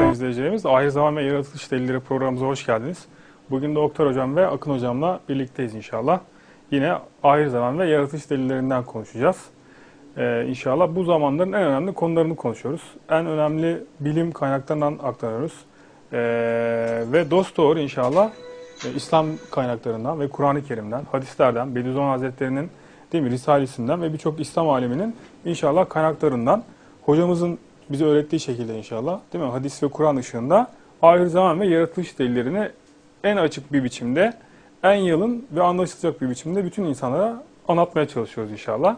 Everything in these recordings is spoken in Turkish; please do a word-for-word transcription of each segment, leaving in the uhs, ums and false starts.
sayın izleyicilerimiz. Ahir Zaman ve Yaratılış Delilleri programımıza hoş geldiniz. Bugün Doktor Hocam ve Akın Hocam'la birlikteyiz inşallah. Yine ahir zaman ve yaratılış delillerinden konuşacağız. Ee, inşallah bu zamanların en önemli konularını konuşuyoruz. En önemli bilim kaynaklarından aktarıyoruz. Ee, ve dosdoğru inşallah e, İslam kaynaklarından ve Kur'an-ı Kerim'den, hadislerden, Bediüzzaman Hazretleri'nin değil mi, Risalesinden ve birçok İslam aleminin inşallah kaynaklarından hocamızın bize öğrettiği şekilde inşallah değil mi, hadis ve Kur'an ışığında ahir zaman ve yaratılış delillerini en açık bir biçimde, en yalın ve anlaşılacak bir biçimde bütün insanlara anlatmaya çalışıyoruz inşallah.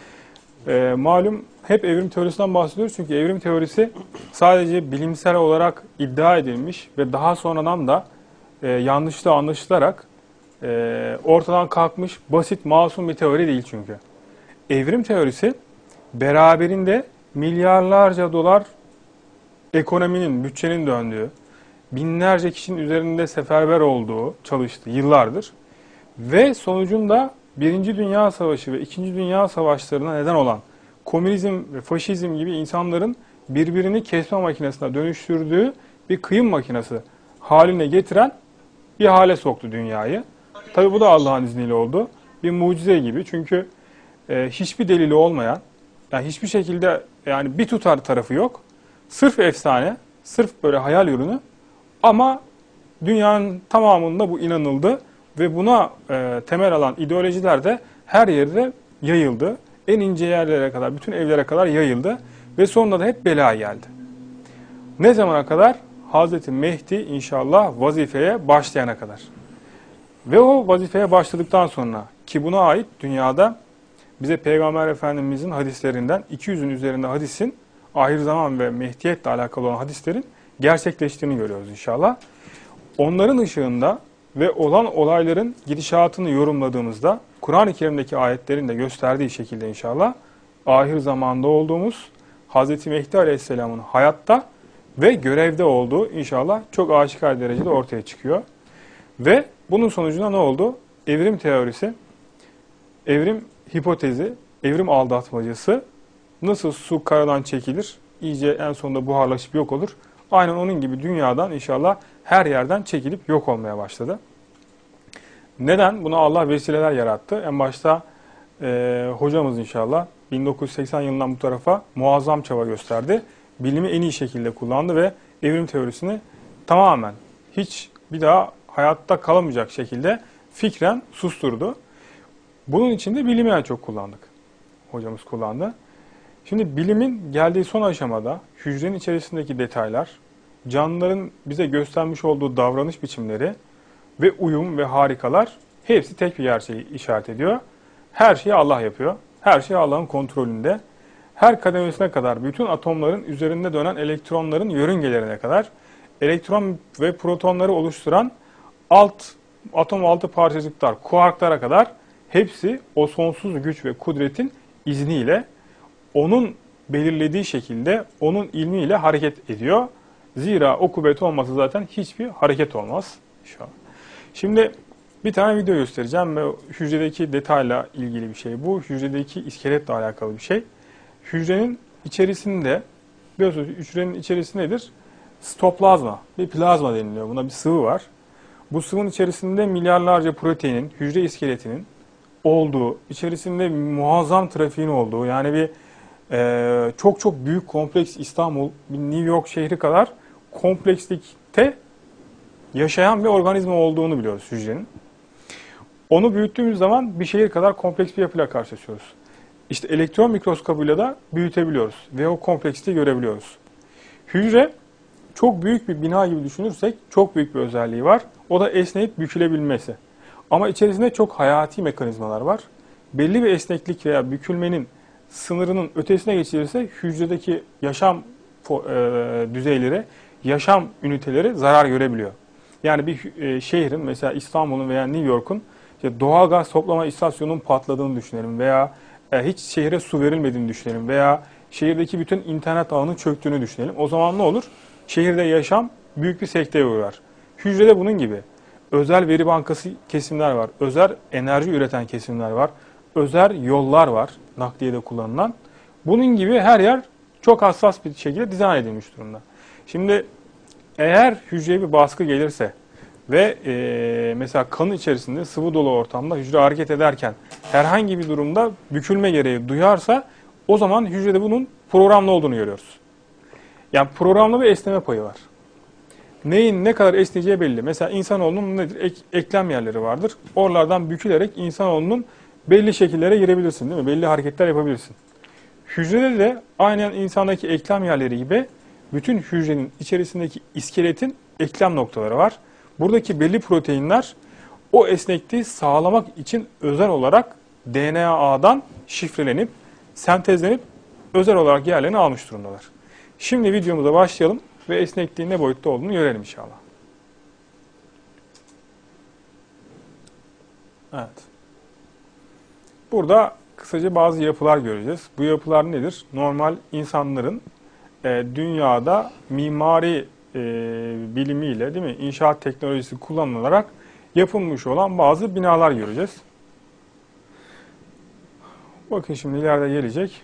Ee, malum hep evrim teorisinden bahsediyoruz çünkü evrim teorisi sadece bilimsel olarak iddia edilmiş ve daha sonradan da e, yanlışla anlaşılarak e, ortadan kalkmış basit, masum bir teori değil çünkü. Evrim teorisi beraberinde milyarlarca dolar ekonominin, bütçenin döndüğü, binlerce kişinin üzerinde seferber olduğu, çalıştı yıllardır. Ve sonucunda Birinci Dünya Savaşı ve İkinci Dünya Savaşlarına neden olan komünizm ve faşizm gibi insanların birbirini kesme makinesine dönüştürdüğü bir kıyım makinesi haline getiren bir hale soktu dünyayı. Tabi bu da Allah'ın izniyle oldu. Bir mucize gibi çünkü e, hiçbir delili olmayan, yani hiçbir şekilde yani bir tutar tarafı yok. Sırf efsane, sırf böyle hayal ürünü ama dünyanın tamamında bu inanıldı ve buna e, temel alan ideolojiler de her yerde yayıldı. En ince yerlere kadar, bütün evlere kadar yayıldı ve sonunda da hep bela geldi. Ne zamana kadar? Hazreti Mehdi inşallah vazifeye başlayana kadar. Ve o vazifeye başladıktan sonra ki buna ait dünyada bize Peygamber Efendimizin hadislerinden iki yüzün üzerinde hadisin ahir zaman ve Mehdiyetle alakalı olan hadislerin gerçekleştiğini görüyoruz inşallah. Onların ışığında ve olan olayların gidişatını yorumladığımızda Kur'an-ı Kerim'deki ayetlerin de gösterdiği şekilde inşallah ahir zamanda olduğumuz Hazreti Mehdi Aleyhisselam'ın hayatta ve görevde olduğu inşallah çok aşikar derecede ortaya çıkıyor. Ve bunun sonucunda ne oldu? Evrim teorisi, evrim hipotezi, evrim aldatmacası nasıl su karadan çekilir, iyice en sonunda buharlaşıp yok olur. Aynen onun gibi dünyadan inşallah her yerden çekilip yok olmaya başladı. Neden? Buna Allah vesileler yarattı. En başta e, hocamız inşallah bin dokuz yüz seksen yılından bu tarafa muazzam çaba gösterdi. Bilimi en iyi şekilde kullandı ve evrim teorisini tamamen hiç bir daha hayatta kalamayacak şekilde fikren susturdu. Bunun için de bilimi en çok kullandık. Hocamız kullandı. Şimdi bilimin geldiği son aşamada hücrenin içerisindeki detaylar, canlıların bize göstermiş olduğu davranış biçimleri ve uyum ve harikalar hepsi tek bir gerçeği işaret ediyor. Her şeyi Allah yapıyor. Her şey Allah'ın kontrolünde. Her kademesine kadar bütün atomların üzerinde dönen elektronların yörüngelerine kadar elektron ve protonları oluşturan alt atom altı parçacıklar, kuarklara kadar hepsi o sonsuz güç ve kudretin izniyle onun belirlediği şekilde onun ilmiyle hareket ediyor. Zira o kuvvet olmasa zaten hiçbir hareket olmaz. Şimdi bir tane video göstereceğim ve hücredeki detayla ilgili bir şey bu. Hücredeki iskeletle alakalı bir şey. Hücrenin içerisinde, biliyorsunuz hücrenin içerisinde nedir? Sitoplazma, bir plazma deniliyor. Buna bir sıvı var. Bu sıvının içerisinde milyarlarca proteinin, hücre iskeletinin olduğu, içerisinde muazzam trafiğin olduğu, yani bir e, çok çok büyük kompleks İstanbul, bir New York şehri kadar komplekslikte yaşayan bir organizma olduğunu biliyoruz hücrenin. Onu büyüttüğümüz zaman bir şehir kadar kompleks bir yapıyla karşılaşıyoruz. İşte elektron mikroskobuyla da büyütebiliyoruz ve o kompleksliği görebiliyoruz. Hücre çok büyük bir bina gibi düşünürsek çok büyük bir özelliği var. O da esneyip bükülebilmesi. Ama içerisinde çok hayati mekanizmalar var. Belli bir esneklik veya bükülmenin sınırının ötesine geçilirse hücredeki yaşam e, düzeyleri, yaşam üniteleri zarar görebiliyor. Yani bir e, şehrin, mesela İstanbul'un veya New York'un işte doğal gaz toplama istasyonunun patladığını düşünelim veya e, hiç şehre su verilmediğini düşünelim veya şehirdeki bütün internet ağının çöktüğünü düşünelim. O zaman ne olur? Şehirde yaşam büyük bir sekteye uğrar. Hücrede bunun gibi özel veri bankası kesimler var, özel enerji üreten kesimler var, özel yollar var nakliyede kullanılan. Bunun gibi her yer çok hassas bir şekilde dizayn edilmiş durumda. Şimdi Eğer hücreye bir baskı gelirse ve e, mesela kanın içerisinde sıvı dolu ortamda hücre hareket ederken herhangi bir durumda bükülme gereği duyarsa o zaman hücrede bunun programlı olduğunu görüyoruz. Yani programlı bir esneme payı var. Neyin ne kadar esneyeceği belli. Mesela insanoğlunun nedir? Ek, eklem yerleri vardır. Oralardan bükülerek insanoğlunun belli şekillere girebilirsin, değil mi? Belli hareketler yapabilirsin. Hücrede de aynen insandaki eklem yerleri gibi bütün hücrenin içerisindeki iskeletin eklem noktaları var. Buradaki belli proteinler o esnekliği sağlamak için özel olarak D N A'dan şifrelenip, sentezlenip özel olarak yerlerini almış durumdalar. Şimdi videomuza başlayalım ve esnekliğin ne boyutta olduğunu görelim inşallah. Evet. Burada kısaca bazı yapılar göreceğiz. Bu yapılar nedir? Normal insanların e, dünyada mimari e, bilimiyle, değil mi, İnşaat teknolojisi kullanılarak yapılmış olan bazı binalar göreceğiz. Bakın şimdi ileride gelecek.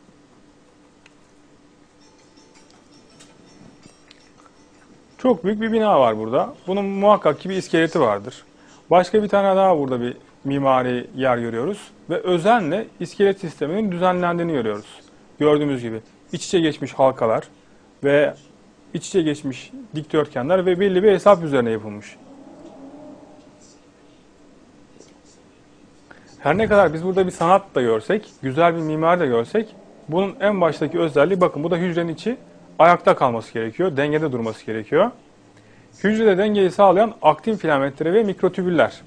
Çok büyük bir bina var burada. Bunun muhakkak ki bir iskeleti vardır. Başka bir tane daha burada bir mimari yer görüyoruz. Ve özenle iskelet sisteminin düzenlendiğini görüyoruz. Gördüğümüz gibi iç içe geçmiş halkalar ve iç içe geçmiş dikdörtgenler ve belli bir hesap üzerine yapılmış. Her ne kadar biz burada bir sanat da görsek, güzel bir mimari de görsek, bunun en baştaki özelliği, bakın bu da hücrenin içi, ayakta kalması gerekiyor, dengede durması gerekiyor. Hücrede dengeyi sağlayan aktin filamentleri ve mikrotübüller.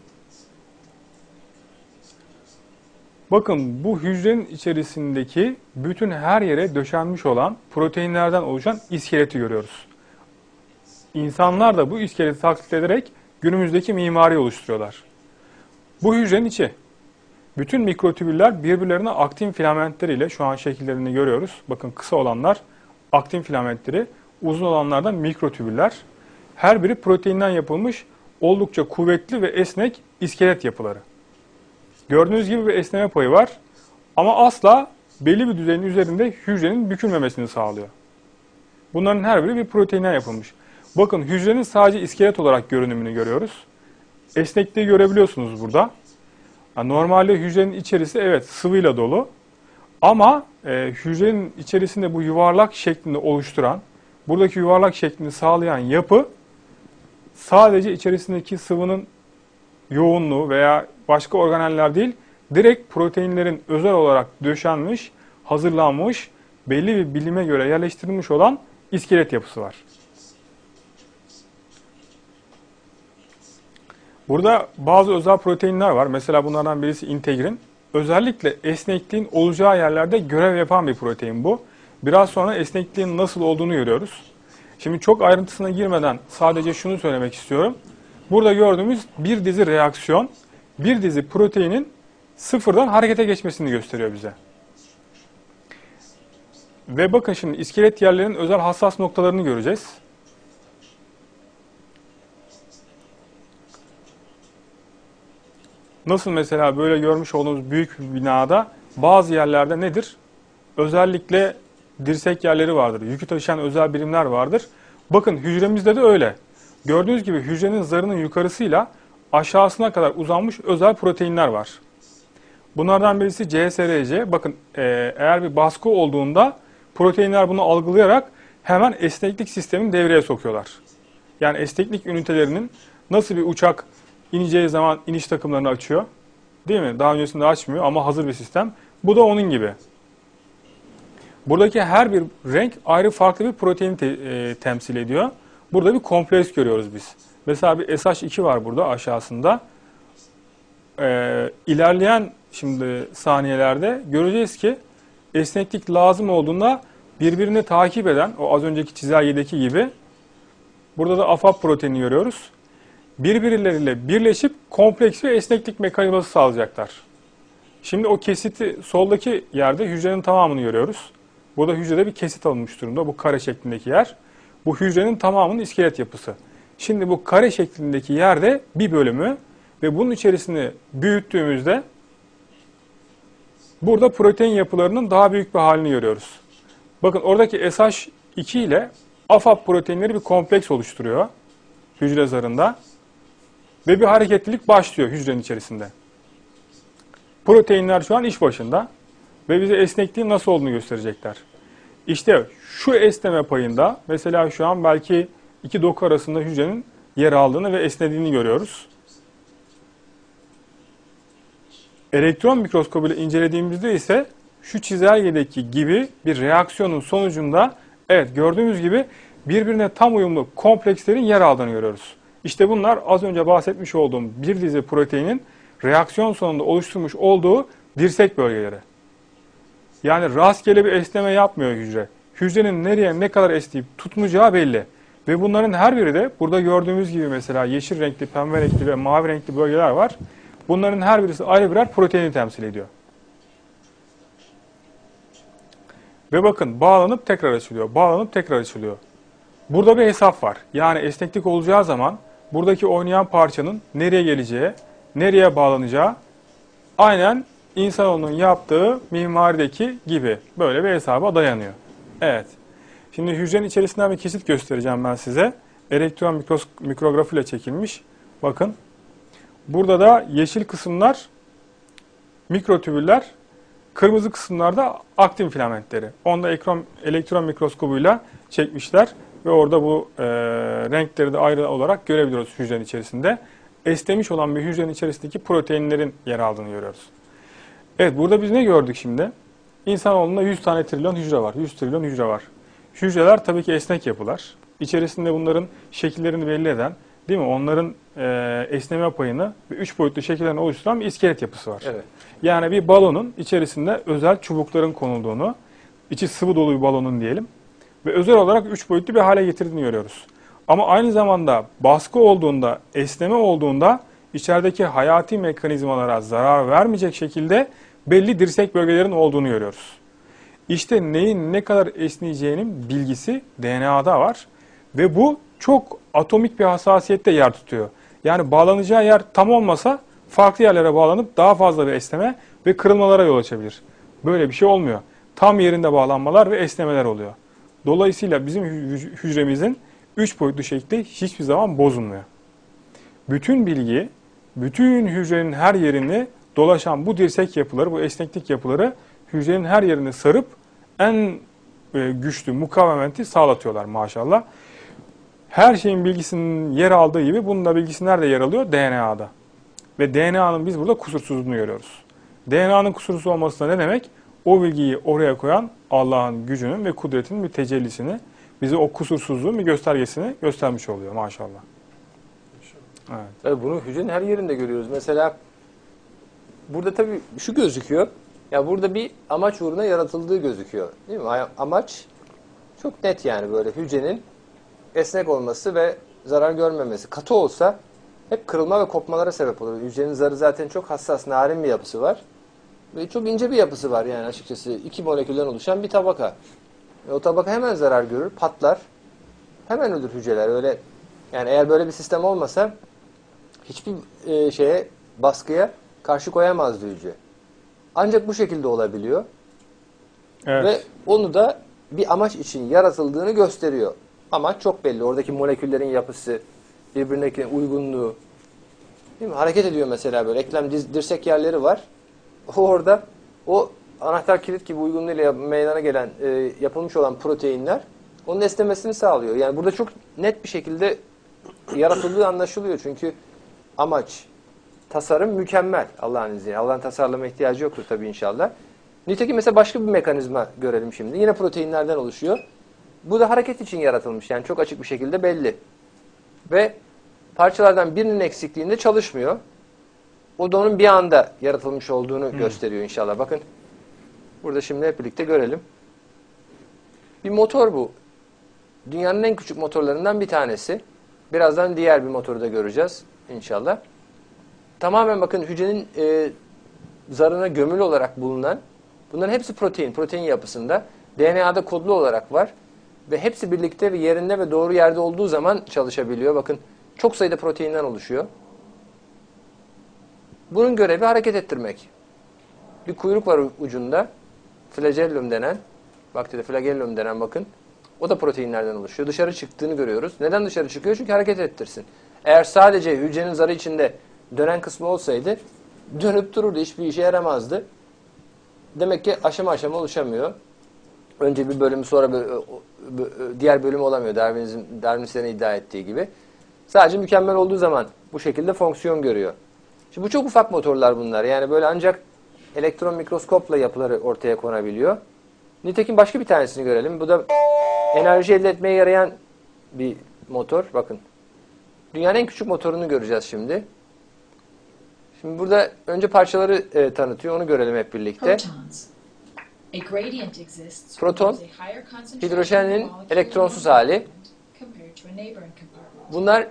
Bakın bu hücrenin içerisindeki bütün her yere döşenmiş olan proteinlerden oluşan iskeleti görüyoruz. İnsanlar da bu iskeleti taklit ederek günümüzdeki mimari oluşturuyorlar. Bu hücrenin içi. Bütün mikrotübüller birbirlerine aktin filamentleriyle, şu an şekillerini görüyoruz. Bakın kısa olanlar aktin filamentleri, uzun olanlardan mikrotübüller. Her biri proteinden yapılmış oldukça kuvvetli ve esnek iskelet yapıları. Gördüğünüz gibi bir esneme payı var ama asla belli bir düzeyin üzerinde hücrenin bükülmemesini sağlıyor. Bunların her biri bir proteinden yapılmış. Bakın hücrenin sadece iskelet olarak görünümünü görüyoruz. Esnekliği görebiliyorsunuz burada. Yani normalde hücrenin içerisi evet sıvıyla dolu ama e, hücrenin içerisinde bu yuvarlak şeklinde oluşturan, buradaki yuvarlak şeklini sağlayan yapı sadece içerisindeki sıvının yoğunluğu veya başka organeller değil, direkt proteinlerin özel olarak döşenmiş, hazırlanmış, belli bir bilime göre yerleştirilmiş olan iskelet yapısı var. Burada bazı özel proteinler var. Mesela bunlardan birisi integrin. Özellikle esnekliğin olacağı yerlerde görev yapan bir protein bu. Biraz sonra esnekliğin nasıl olduğunu görüyoruz. Şimdi çok ayrıntısına girmeden sadece şunu söylemek istiyorum. Burada gördüğümüz bir dizi reaksiyon, bir dizi proteinin sıfırdan harekete geçmesini gösteriyor bize. Ve bakın şimdi iskelet yerlerinin özel hassas noktalarını göreceğiz. Nasıl mesela böyle görmüş olduğunuz büyük bir binada bazı yerlerde nedir? Özellikle dirsek yerleri vardır. Yükü taşıyan özel birimler vardır. Bakın hücremizde de öyle. Gördüğünüz gibi hücrenin zarının yukarısıyla aşağısına kadar uzanmış özel proteinler var. Bunlardan birisi C S R C. Bakın eğer bir baskı olduğunda proteinler bunu algılayarak hemen esneklik sistemini devreye sokuyorlar. Yani esneklik ünitelerinin nasıl bir uçak ineceği zaman iniş takımlarını açıyor. Değil mi? Daha öncesinde açmıyor ama hazır bir sistem. Bu da onun gibi. Buradaki her bir renk ayrı farklı bir proteini te e, temsil ediyor. Burada bir kompleks görüyoruz biz. Mesela bir S H iki var burada aşağısında. Ee, ilerleyen şimdi saniyelerde göreceğiz ki esneklik lazım olduğunda birbirini takip eden, o az önceki çizelgedeki gibi, burada da A F A P proteini görüyoruz. Birbirleriyle birleşip kompleks ve esneklik mekanizması sağlayacaklar. Şimdi o kesiti soldaki yerde hücrenin tamamını görüyoruz. Burada hücrede bir kesit alınmış durumda. Bu kare şeklindeki yer. Bu hücrenin tamamının iskelet yapısı. Şimdi bu kare şeklindeki yerde bir bölümü ve bunun içerisini büyüttüğümüzde burada protein yapılarının daha büyük bir halini görüyoruz. Bakın oradaki S H iki ile AFAP proteinleri bir kompleks oluşturuyor hücre zarında ve bir hareketlilik başlıyor hücrenin içerisinde. Proteinler şu an iş başında ve bize esnekliğin nasıl olduğunu gösterecekler. İşte şu esneme payında mesela şu an belki iki doku arasında hücrenin yer aldığını ve esnediğini görüyoruz. Elektron mikroskobuyla incelediğimizde ise şu çizelgedeki gibi bir reaksiyonun sonucunda evet gördüğümüz gibi birbirine tam uyumlu komplekslerin yer aldığını görüyoruz. İşte bunlar az önce bahsetmiş olduğum bir dizi proteinin reaksiyon sonunda oluşturmuş olduğu dirsek bölgeleri. Yani rastgele bir esneme yapmıyor hücre. Hücrenin nereye ne kadar esneyip tutmayacağı belli. Ve bunların her biri de burada gördüğümüz gibi mesela yeşil renkli, pembe renkli ve mavi renkli bölgeler var. Bunların her birisi ayrı birer proteini temsil ediyor. Ve bakın bağlanıp tekrar açılıyor, bağlanıp tekrar açılıyor. Burada bir hesap var. Yani esneklik olacağı zaman buradaki oynayan parçanın nereye geleceği, nereye bağlanacağı aynen insanoğlunun yaptığı mimarideki gibi böyle bir hesaba dayanıyor. Evet. Şimdi hücrenin içerisinden bir kesit göstereceğim ben size. Elektron mikros mikrografi ile çekilmiş. Bakın. Burada da yeşil kısımlar mikrotübüller, kırmızı kısımlarda aktin filamentleri. Onu da elektron, elektron mikroskobuyla çekmişler ve orada bu e, renkleri de ayrı olarak görebiliyoruz hücrenin içerisinde. Esnemiş olan bir hücrenin içerisindeki proteinlerin yer aldığını görüyoruz. Evet, burada biz ne gördük şimdi? İnsanoğlunda yüz tane trilyon hücre var. yüz trilyon hücre var. Hücreler tabii ki esnek yapılar. İçerisinde bunların şekillerini belli eden, değil mi? Onların e, esneme payını ve üç boyutlu şekillerini oluşturan bir iskelet yapısı var. Evet. Yani bir balonun içerisinde özel çubukların konulduğunu, içi sıvı dolu bir balonun diyelim ve özel olarak üç boyutlu bir hale getirdiğini görüyoruz. Ama aynı zamanda baskı olduğunda, esneme olduğunda içerideki hayati mekanizmalara zarar vermeyecek şekilde belli dirsek bölgelerin olduğunu görüyoruz. İşte neyin ne kadar esneyeceğinin bilgisi D N A'da var ve bu çok atomik bir hassasiyette yer tutuyor. Yani bağlanacağı yer tam olmasa farklı yerlere bağlanıp daha fazla bir esneme ve kırılmalara yol açabilir. Böyle bir şey olmuyor. Tam yerinde bağlanmalar ve esnemeler oluyor. Dolayısıyla bizim hücremizin üç boyutlu şekli hiçbir zaman bozulmuyor. Bütün bilgi, bütün hücrenin her yerini dolaşan bu dirsek yapıları, bu esneklik yapıları hücrenin her yerini sarıp en güçlü mukavemeti sağlatıyorlar maşallah. Her şeyin bilgisinin yer aldığı gibi bunun da bilgisi nerede yer alıyor? D N A'da. Ve D N A'nın biz burada kusursuzluğunu görüyoruz. D N A'nın kusursuz olması da ne demek? O bilgiyi oraya koyan Allah'ın gücünün ve kudretinin bir tecellisini, bize o kusursuzluğun bir göstergesini göstermiş oluyor maşallah. Evet. Evet, bunu hücrenin her yerinde görüyoruz. Mesela burada tabii şu gözüküyor. Ya burada bir amaç uğruna yaratıldığı gözüküyor. Değil mi? Amaç çok net yani böyle hücrenin esnek olması ve zarar görmemesi. Katı olsa hep kırılma ve kopmalara sebep olur. Hücrenin zarı zaten çok hassas, narin bir yapısı var. Ve çok ince bir yapısı var yani açıkçası. İki molekülden oluşan bir tabaka. Ve o tabaka hemen zarar görür, patlar. Hemen ölür hücreler. Öyle yani eğer böyle bir sistem olmasa hiçbir e, şeye, baskıya karşı koyamazdı hücre. Ancak bu şekilde olabiliyor. Evet. Ve onu da bir amaç için yaratıldığını gösteriyor. Amaç çok belli. Oradaki moleküllerin yapısı, birbirine uygunluğu. Değil mi? Hareket ediyor mesela böyle. Eklem dirsek yerleri var. O orada o anahtar kilit gibi uygunluğuyla meydana gelen, e, yapılmış olan proteinler onun esnemesini sağlıyor. Yani burada çok net bir şekilde yaratıldığı anlaşılıyor. Çünkü amaç, tasarım mükemmel Allah'ın izniyle. Allah'ın tasarlama ihtiyacı yoktur tabii inşallah. Nitekim mesela başka bir mekanizma görelim şimdi. Yine proteinlerden oluşuyor. Bu da hareket için yaratılmış. Yani çok açık bir şekilde belli. Ve parçalardan birinin eksikliğinde çalışmıyor. O da onun bir anda yaratılmış olduğunu hmm. gösteriyor inşallah. Bakın burada şimdi hep birlikte görelim. Bir motor bu. Dünyanın en küçük motorlarından bir tanesi. Birazdan diğer bir motoru da göreceğiz inşallah. Tamamen bakın hücrenin e, zarına gömülü olarak bulunan, bunların hepsi protein, protein yapısında. D N A'da kodlu olarak var. Ve hepsi birlikte ve yerinde ve doğru yerde olduğu zaman çalışabiliyor. Bakın çok sayıda proteinden oluşuyor. Bunun görevi hareket ettirmek. Bir kuyruk var ucunda. Flagellum denen, bakteride flagellum denen bakın. O da proteinlerden oluşuyor. Dışarı çıktığını görüyoruz. Neden dışarı çıkıyor? Çünkü hareket ettirsin. Eğer sadece hücrenin zarı içinde dönen kısmı olsaydı dönüp dururdu. Hiçbir işe yaramazdı. Demek ki aşama aşama oluşamıyor. Önce bir bölüm sonra bö- bö- diğer bölüm olamıyor. Darwinizm, Darwinistlerin iddia ettiği gibi. Sadece mükemmel olduğu zaman bu şekilde fonksiyon görüyor. Şimdi bu çok ufak motorlar bunlar. Yani böyle ancak elektron mikroskopla yapıları ortaya konabiliyor. Nitekim başka bir tanesini görelim. Bu da enerji elde etmeye yarayan bir motor. Bakın. Dünyanın en küçük motorunu göreceğiz şimdi. Şimdi burada önce parçaları e, tanıtıyor. Onu görelim hep birlikte. Proton, hidrojenin elektronsuz hali. Bunlar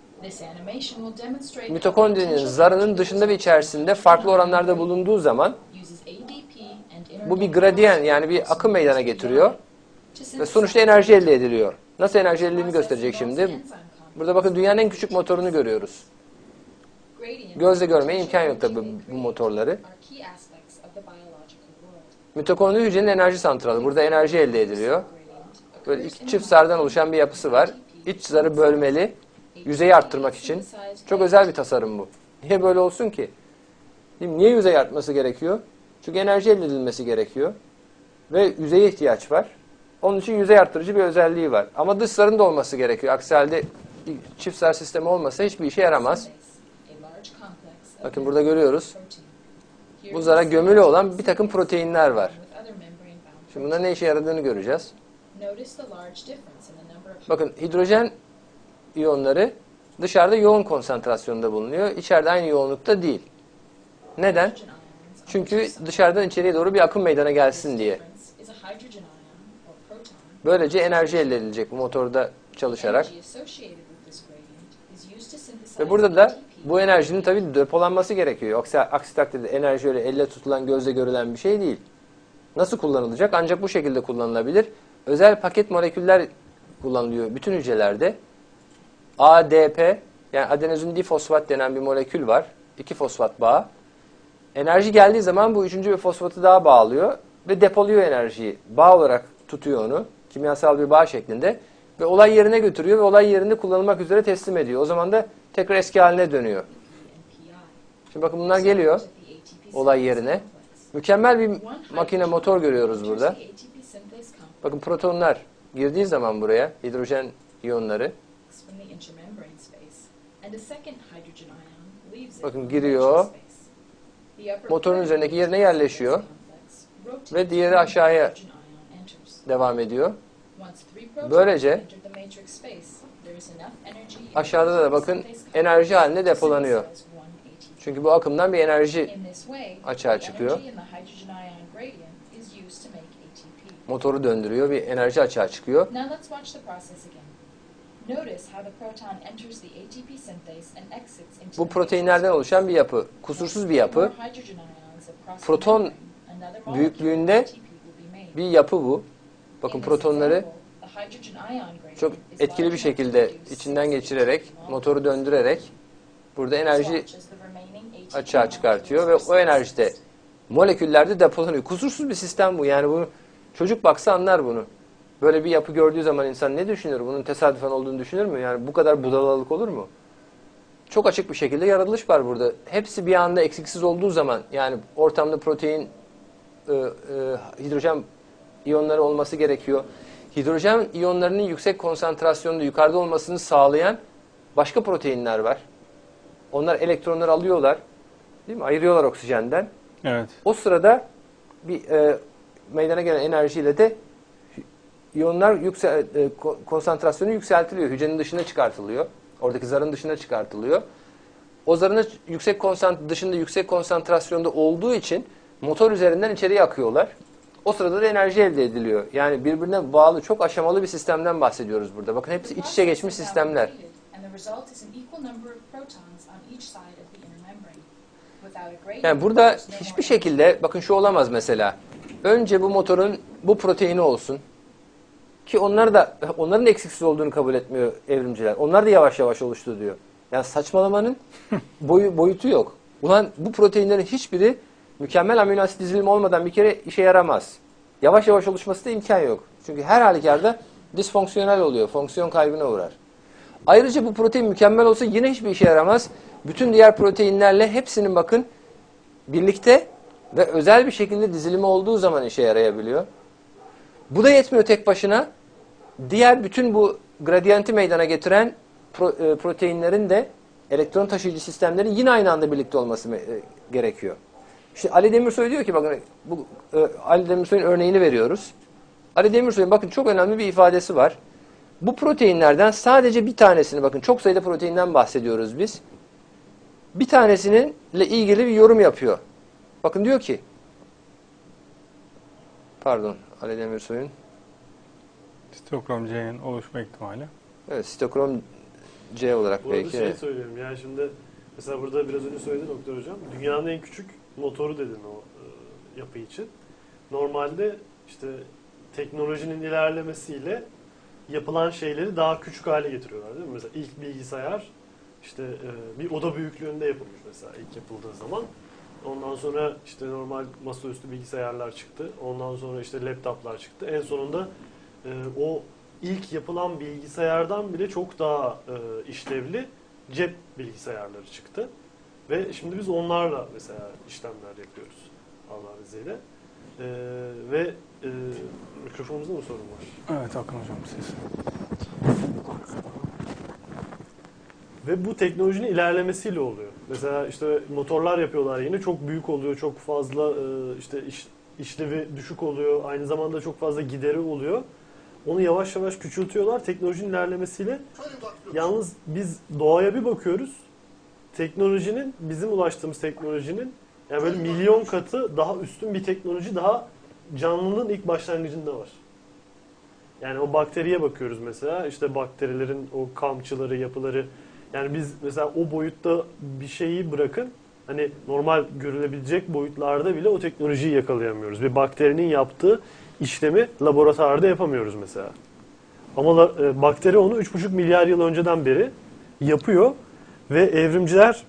mitokondrinin zarının dışında ve içerisinde farklı oranlarda bulunduğu zaman bu bir gradient, yani bir akım meydana getiriyor ve sonuçta enerji elde ediliyor. Nasıl enerji elde edildiğini gösterecek şimdi. Burada bakın dünyanın en küçük motorunu görüyoruz. Gözle görmeye imkan yok tabii bu motorları. Mitokondri hücrenin enerji santralı. Burada enerji elde ediliyor. Böyle iki çift zardan oluşan bir yapısı var. İç zarı bölmeli, yüzeyi arttırmak için. Çok özel bir tasarım bu. Niye böyle olsun ki? Niye yüzey artması gerekiyor? Çünkü enerji elde edilmesi gerekiyor. Ve yüzeye ihtiyaç var. Onun için yüzey arttırıcı bir özelliği var. Ama dış zarın da olması gerekiyor. Aksi halde çift zar sistemi olmasa hiçbir işe yaramaz. Bakın burada görüyoruz. Bu zara gömülü olan bir takım proteinler var. Şimdi bunların ne işe yaradığını göreceğiz. Bakın hidrojen iyonları dışarıda yoğun konsantrasyonda bulunuyor. İçeride aynı yoğunlukta değil. Neden? Çünkü dışarıdan içeriye doğru bir akım meydana gelsin diye. Böylece enerji elde edilecek bu motorda çalışarak. Ve burada da bu enerjinin tabii depolanması gerekiyor. Aksi, aksi takdirde enerji öyle elle tutulan, gözle görülen bir şey değil. Nasıl kullanılacak? Ancak bu şekilde kullanılabilir. Özel paket moleküller kullanılıyor bütün hücrelerde. A D P, yani adenozin difosfat denen bir molekül var. İki fosfat bağı. Enerji geldiği zaman bu üçüncü bir fosfatı daha bağlıyor ve depoluyor enerjiyi. Bağ olarak tutuyor onu. Kimyasal bir bağ şeklinde. Ve olay yerine götürüyor ve olay yerinde kullanılmak üzere teslim ediyor. O zaman da tekrar eski haline dönüyor. Şimdi bakın bunlar geliyor olay yerine. Mükemmel bir makine, motor görüyoruz burada. Bakın protonlar girdiği zaman buraya, hidrojen iyonları. Bakın giriyor. Motorun üzerindeki yerine yerleşiyor. Ve diğeri aşağıya devam ediyor. Böylece aşağıda da bakın enerji halinde depolanıyor. Çünkü bu akımdan bir enerji açığa çıkıyor. Motoru döndürüyor, bir enerji açığa çıkıyor. Bu proteinlerden oluşan bir yapı. Kusursuz bir yapı. Proton büyüklüğünde bir yapı bu. Bakın protonları çok etkili bir şekilde içinden geçirerek, motoru döndürerek burada enerji açığa çıkartıyor ve o enerji de moleküllerde depolanıyor. Kusursuz bir sistem bu. Yani bunu çocuk baksa anlar bunu. Böyle bir yapı gördüğü zaman insan ne düşünür? Bunun tesadüfen olduğunu düşünür mü? Yani bu kadar budalalık olur mu? Çok açık bir şekilde yaratılış var burada. Hepsi bir anda eksiksiz olduğu zaman, yani ortamda protein, e, e, hidrojen iyonları olması gerekiyor. Hidrojen iyonlarının yüksek konsantrasyonda yukarıda olmasını sağlayan başka proteinler var. Onlar elektronları alıyorlar, değil mi? Ayırıyorlar oksijenden. Evet. O sırada bir e, meydana gelen enerjiyle de iyonlar yüksel, e, konsantrasyonu yükseltiliyor. Hücrenin dışına çıkartılıyor. Oradaki zarın dışına çıkartılıyor. O zarın yüksek konsant dışında yüksek konsantrasyonda olduğu için motor üzerinden içeriye akıyorlar. O sırada da enerji elde ediliyor. Yani birbirine bağlı, çok aşamalı bir sistemden bahsediyoruz burada. Bakın hepsi iç içe geçmiş sistemler. Yani burada hiçbir şekilde, bakın şu olamaz mesela. Önce bu motorun bu proteini olsun. Ki onlar da, onların da eksiksiz olduğunu kabul etmiyor evrimciler. Onlar da yavaş yavaş oluştu diyor. Yani saçmalamanın boyu, boyutu yok. Ulan bu proteinlerin hiçbiri mükemmel amino asit dizilimi olmadan bir kere işe yaramaz. Yavaş yavaş oluşması da imkan yok. Çünkü her halükarda disfonksiyonel oluyor. Fonksiyon kaybına uğrar. Ayrıca bu protein mükemmel olsa yine hiçbir işe yaramaz. Bütün diğer proteinlerle hepsinin bakın birlikte ve özel bir şekilde dizilimi olduğu zaman işe yarayabiliyor. Bu da yetmiyor tek başına. Diğer bütün bu gradiyenti meydana getiren pro, e, proteinlerin de elektron taşıyıcı sistemlerin yine aynı anda birlikte olması e, gerekiyor. İşte Ali Demirsoy diyor ki bakın bu e, Ali Demirsoy'un örneğini veriyoruz. Ali Demirsoy'un bakın çok önemli bir ifadesi var. Bu proteinlerden sadece bir tanesini bakın çok sayıda proteinden bahsediyoruz biz. Bir tanesinin ile ilgili bir yorum yapıyor. Bakın diyor ki pardon Ali Demirsoy'un Sitokrom C'nin oluşma ihtimali. evet sitokrom C olarak Bu arada belki. şey Evet. söyleyeyim yani şimdi mesela burada biraz önce söyledi doktor hocam. Dünyanın en küçük motoru dedin o e, yapı için. Normalde işte teknolojinin ilerlemesiyle yapılan şeyleri daha küçük hale getiriyorlar değil mi? Mesela ilk bilgisayar işte e, bir oda büyüklüğünde yapılmış mesela ilk yapıldığı zaman. Ondan sonra işte normal masaüstü bilgisayarlar çıktı. Ondan sonra işte laptoplar çıktı. En sonunda e, o ilk yapılan bilgisayardan bile çok daha e, işlevli cep bilgisayarları çıktı. Ve şimdi biz onlarla mesela işlemler yapıyoruz Allah'ın izniyle. E, ve e, mikrofonumuzda mı sorun var? Evet Akın hocam siz. Ve bu teknolojinin ilerlemesiyle oluyor. Mesela işte motorlar yapıyorlar yine çok büyük oluyor, çok fazla işte iş, işlevi düşük oluyor, aynı zamanda çok fazla gideri oluyor. Onu yavaş yavaş küçültüyorlar teknolojinin ilerlemesiyle. Yalnız biz doğaya bir bakıyoruz, teknolojinin, bizim ulaştığımız teknolojinin yani böyle milyon katı daha üstün bir teknoloji daha canlının ilk başlangıcında var. Yani o bakteriye bakıyoruz mesela, işte bakterilerin o kamçıları, yapıları. Yani biz mesela o boyutta bir şeyi bırakın, hani normal görülebilecek boyutlarda bile o teknolojiyi yakalayamıyoruz. Bir bakterinin yaptığı işlemi laboratuvarda yapamıyoruz mesela. Ama e, bakteri onu üç buçuk milyar yıl önceden beri yapıyor ve evrimciler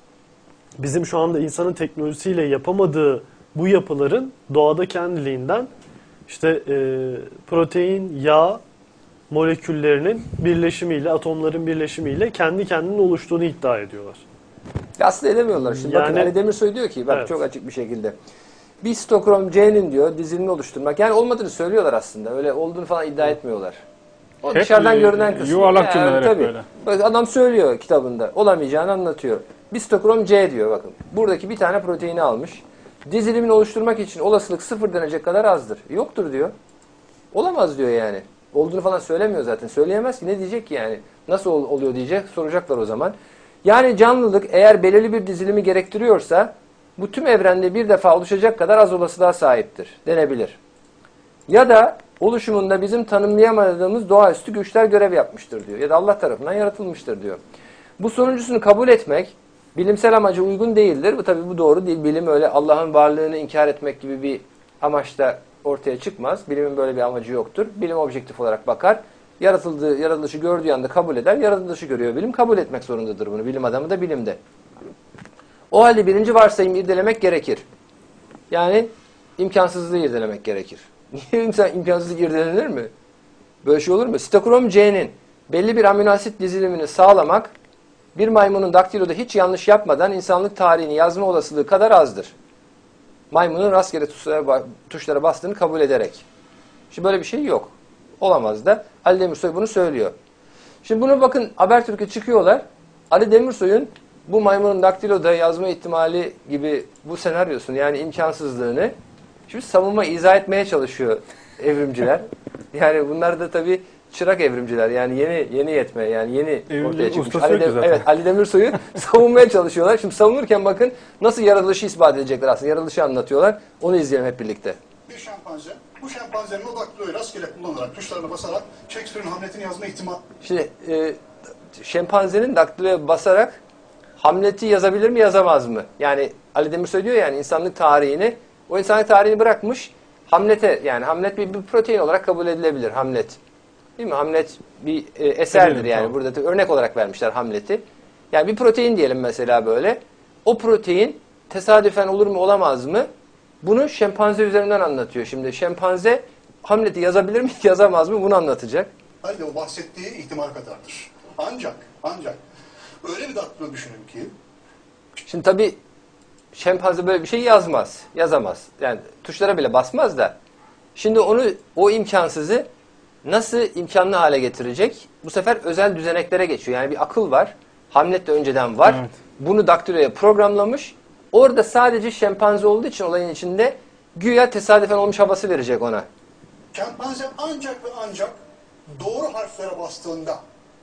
bizim şu anda insanın teknolojisiyle yapamadığı bu yapıların doğada kendiliğinden işte e, protein, yağ moleküllerinin birleşimiyle, atomların birleşimiyle kendi kendinin oluştuğunu iddia ediyorlar. Aslında edemiyorlar. Şimdi Yani, bakın Ali Demirsoy diyor ki bak evet. çok açık bir şekilde. Bir sitokrom C'nin diyor dizilimi oluşturmak. Yani olmadığını söylüyorlar aslında. Öyle olduğunu falan iddia etmiyorlar. O Hep dışarıdan görünen kısmı. yuvarlak cümleler hep tabii. böyle. Bak, adam söylüyor kitabında. Olamayacağını anlatıyor. Bir sitokrom C diyor bakın. Buradaki bir tane proteini almış. Dizilimini oluşturmak için olasılık sıfır denecek kadar azdır. Yoktur diyor. Olamaz diyor yani. Olduğunu falan söylemiyor zaten. Söyleyemez ki ne diyecek ki yani. Nasıl ol- oluyor diyecek. Soracaklar o zaman. Yani canlılık eğer belirli bir dizilimi gerektiriyorsa bu tüm evrende bir defa oluşacak kadar az olasılığa sahiptir denebilir. Ya da oluşumunda bizim tanımlayamadığımız doğaüstü güçler görev yapmıştır diyor. Ya da Allah tarafından yaratılmıştır diyor. Bu sonuncusunu kabul etmek bilimsel amaca uygun değildir. Bu tabii bu doğru değil. Bilim öyle Allah'ın varlığını inkar etmek gibi bir amaçta ortaya çıkmaz. Bilimin böyle bir amacı yoktur. Bilim objektif olarak bakar. Yaratıldığı, yaratılışı gördüğü anda kabul eder. Yaratılışı görüyor bilim. Kabul etmek zorundadır bunu. Bilim adamı da bilimde. O halde birinci varsayım irdelemek gerekir. Yani imkansızlığı irdelemek gerekir. Niye insan imkansızlık irdelenir mi? Böyle şey olur mu? Sitokrom C'nin belli bir amino asit dizilimini sağlamak bir maymunun daktiloda hiç yanlış yapmadan insanlık tarihini yazma olasılığı kadar azdır. Maymunun rastgele tuşlara, tuşlara bastığını kabul ederek. Şimdi böyle bir şey yok. Olamaz da. Ali Demirsoy bunu söylüyor. Şimdi bunu bakın Habertürk'e çıkıyorlar. Ali Demirsoy'un bu maymunun daktiloda yazma ihtimali gibi bu senaryosunu yani imkansızlığını şimdi savunma izah etmeye çalışıyor evrimciler. Yani bunlar da tabii çırak evrimciler yani yeni yeni yetme yani yeni Evrimci ortaya çıkmış. ustası Ali, yok ki De- zaten. evet, Ali Demirsoy'u savunmaya çalışıyorlar. Şimdi savunurken bakın nasıl yaratılışı ispat edecekler aslında. Yaratılışı anlatıyorlar. Onu izleyelim hep birlikte. Bir şempanze, bu şempanzenin o daktiloyu rastgele kullanarak, tuşlarına basarak Shakespeare'in Hamlet'ini yazma ihtimali... Şimdi e, şempanzenin daktiloya basarak Hamlet'i yazabilir mi yazamaz mı? Yani Ali Demirsoy diyor yani insanlık tarihini, o insanlık tarihini bırakmış Hamlet'e yani Hamlet bir, bir protein olarak kabul edilebilir Hamlet. Değil mi? Hamlet bir e, eserdir Edelim, yani. tamam. Burada da örnek olarak vermişler Hamlet'i. Yani bir protein diyelim mesela böyle. O protein tesadüfen olur mu olamaz mı? Bunu şempanze üzerinden anlatıyor. Şimdi şempanze Hamlet'i yazabilir mi, yazamaz mı bunu anlatacak. Halde o bahsettiği ihtimal kadardır. Ancak, ancak öyle bir daktilo düşünün ki Şimdi tabii şempanze böyle bir şey yazmaz, yazamaz. Yani tuşlara bile basmaz da. Şimdi onu, o imkansızı nasıl imkanlı hale getirecek? Bu sefer özel düzeneklere geçiyor. Yani bir akıl var. Hamlet de önceden var. Evet. Bunu daktiloya programlamış. Orada sadece şempanze olduğu için olayın içinde güya tesadüfen olmuş havası verecek ona. şempanze ancak ve ancak doğru harflere bastığında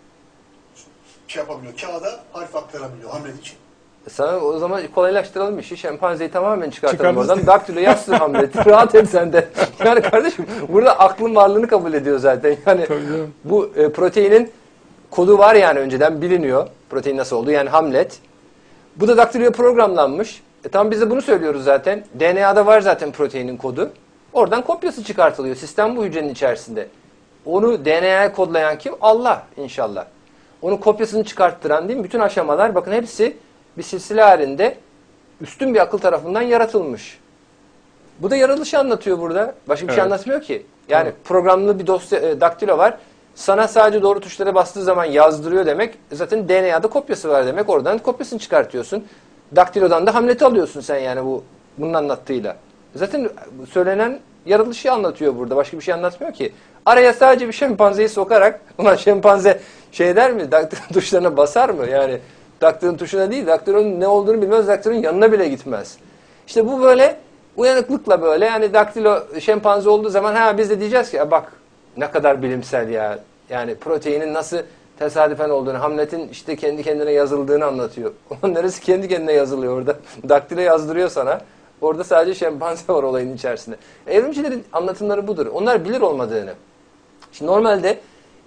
şey yapabiliyor. Kağıda harf aktarabiliyor Hamlet için. Sana o zaman kolaylaştıralım işi. Şempanzeyi tamamen çıkartalım Çıkarırız. oradan. Daktilo yazsın Hamlet'i. Rahat et sen de. Yani kardeşim burada aklın varlığını kabul ediyor zaten. Yani Tabii canım. bu e, proteinin kodu var yani önceden biliniyor. Protein nasıl olduğu yani Hamlet. Bu da daktiloya programlanmış. E tamam biz de bunu söylüyoruz zaten. D N A'da var zaten proteinin kodu. Oradan kopyası çıkartılıyor. Sistem bu hücrenin içerisinde. Onu D N A'ya kodlayan kim? Allah inşallah. Onun kopyasını çıkarttıran değil mi? Bütün aşamalar bakın hepsi bir silsile halinde üstün bir akıl tarafından yaratılmış. Bu da yaratılışı anlatıyor burada. Başka bir şey Evet. anlatmıyor ki. Yani programlı bir dosya, e, daktilo var. Sana sadece doğru tuşlara bastığı zaman yazdırıyor demek. Zaten D N A'da kopyası var demek. Oradan kopyasını çıkartıyorsun. Daktilodan da Hamlet'i alıyorsun sen yani bu bunun anlattığıyla. Zaten söylenen yaratılışı anlatıyor burada. Başka bir şey anlatmıyor ki. Araya sadece bir şempanzeyi sokarak, ulan şempanze şey der mi? Daktilo tuşlarına basar mı? Yani daktilonun tuşuna değil, daktilonun ne olduğunu bilmez, daktilonun yanına bile gitmez. İşte bu böyle uyanıklıkla böyle yani daktilo şempanze olduğu zaman ha biz de diyeceğiz ki bak ne kadar bilimsel ya. Yani proteinin nasıl tesadüfen olduğunu, Hamlet'in işte kendi kendine yazıldığını anlatıyor. Onun neresi kendi kendine yazılıyor orada. Daktilo yazdırıyor sana. Orada sadece şempanze var olayın içerisinde. Evrimcilerin anlatımları budur. Onlar bilir olmadığını. Şimdi normalde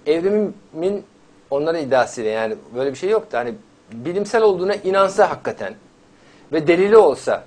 evrimin onların iddiasıyla yani böyle bir şey yoktu. Hani bilimsel olduğuna inansa hakikaten ve delili olsa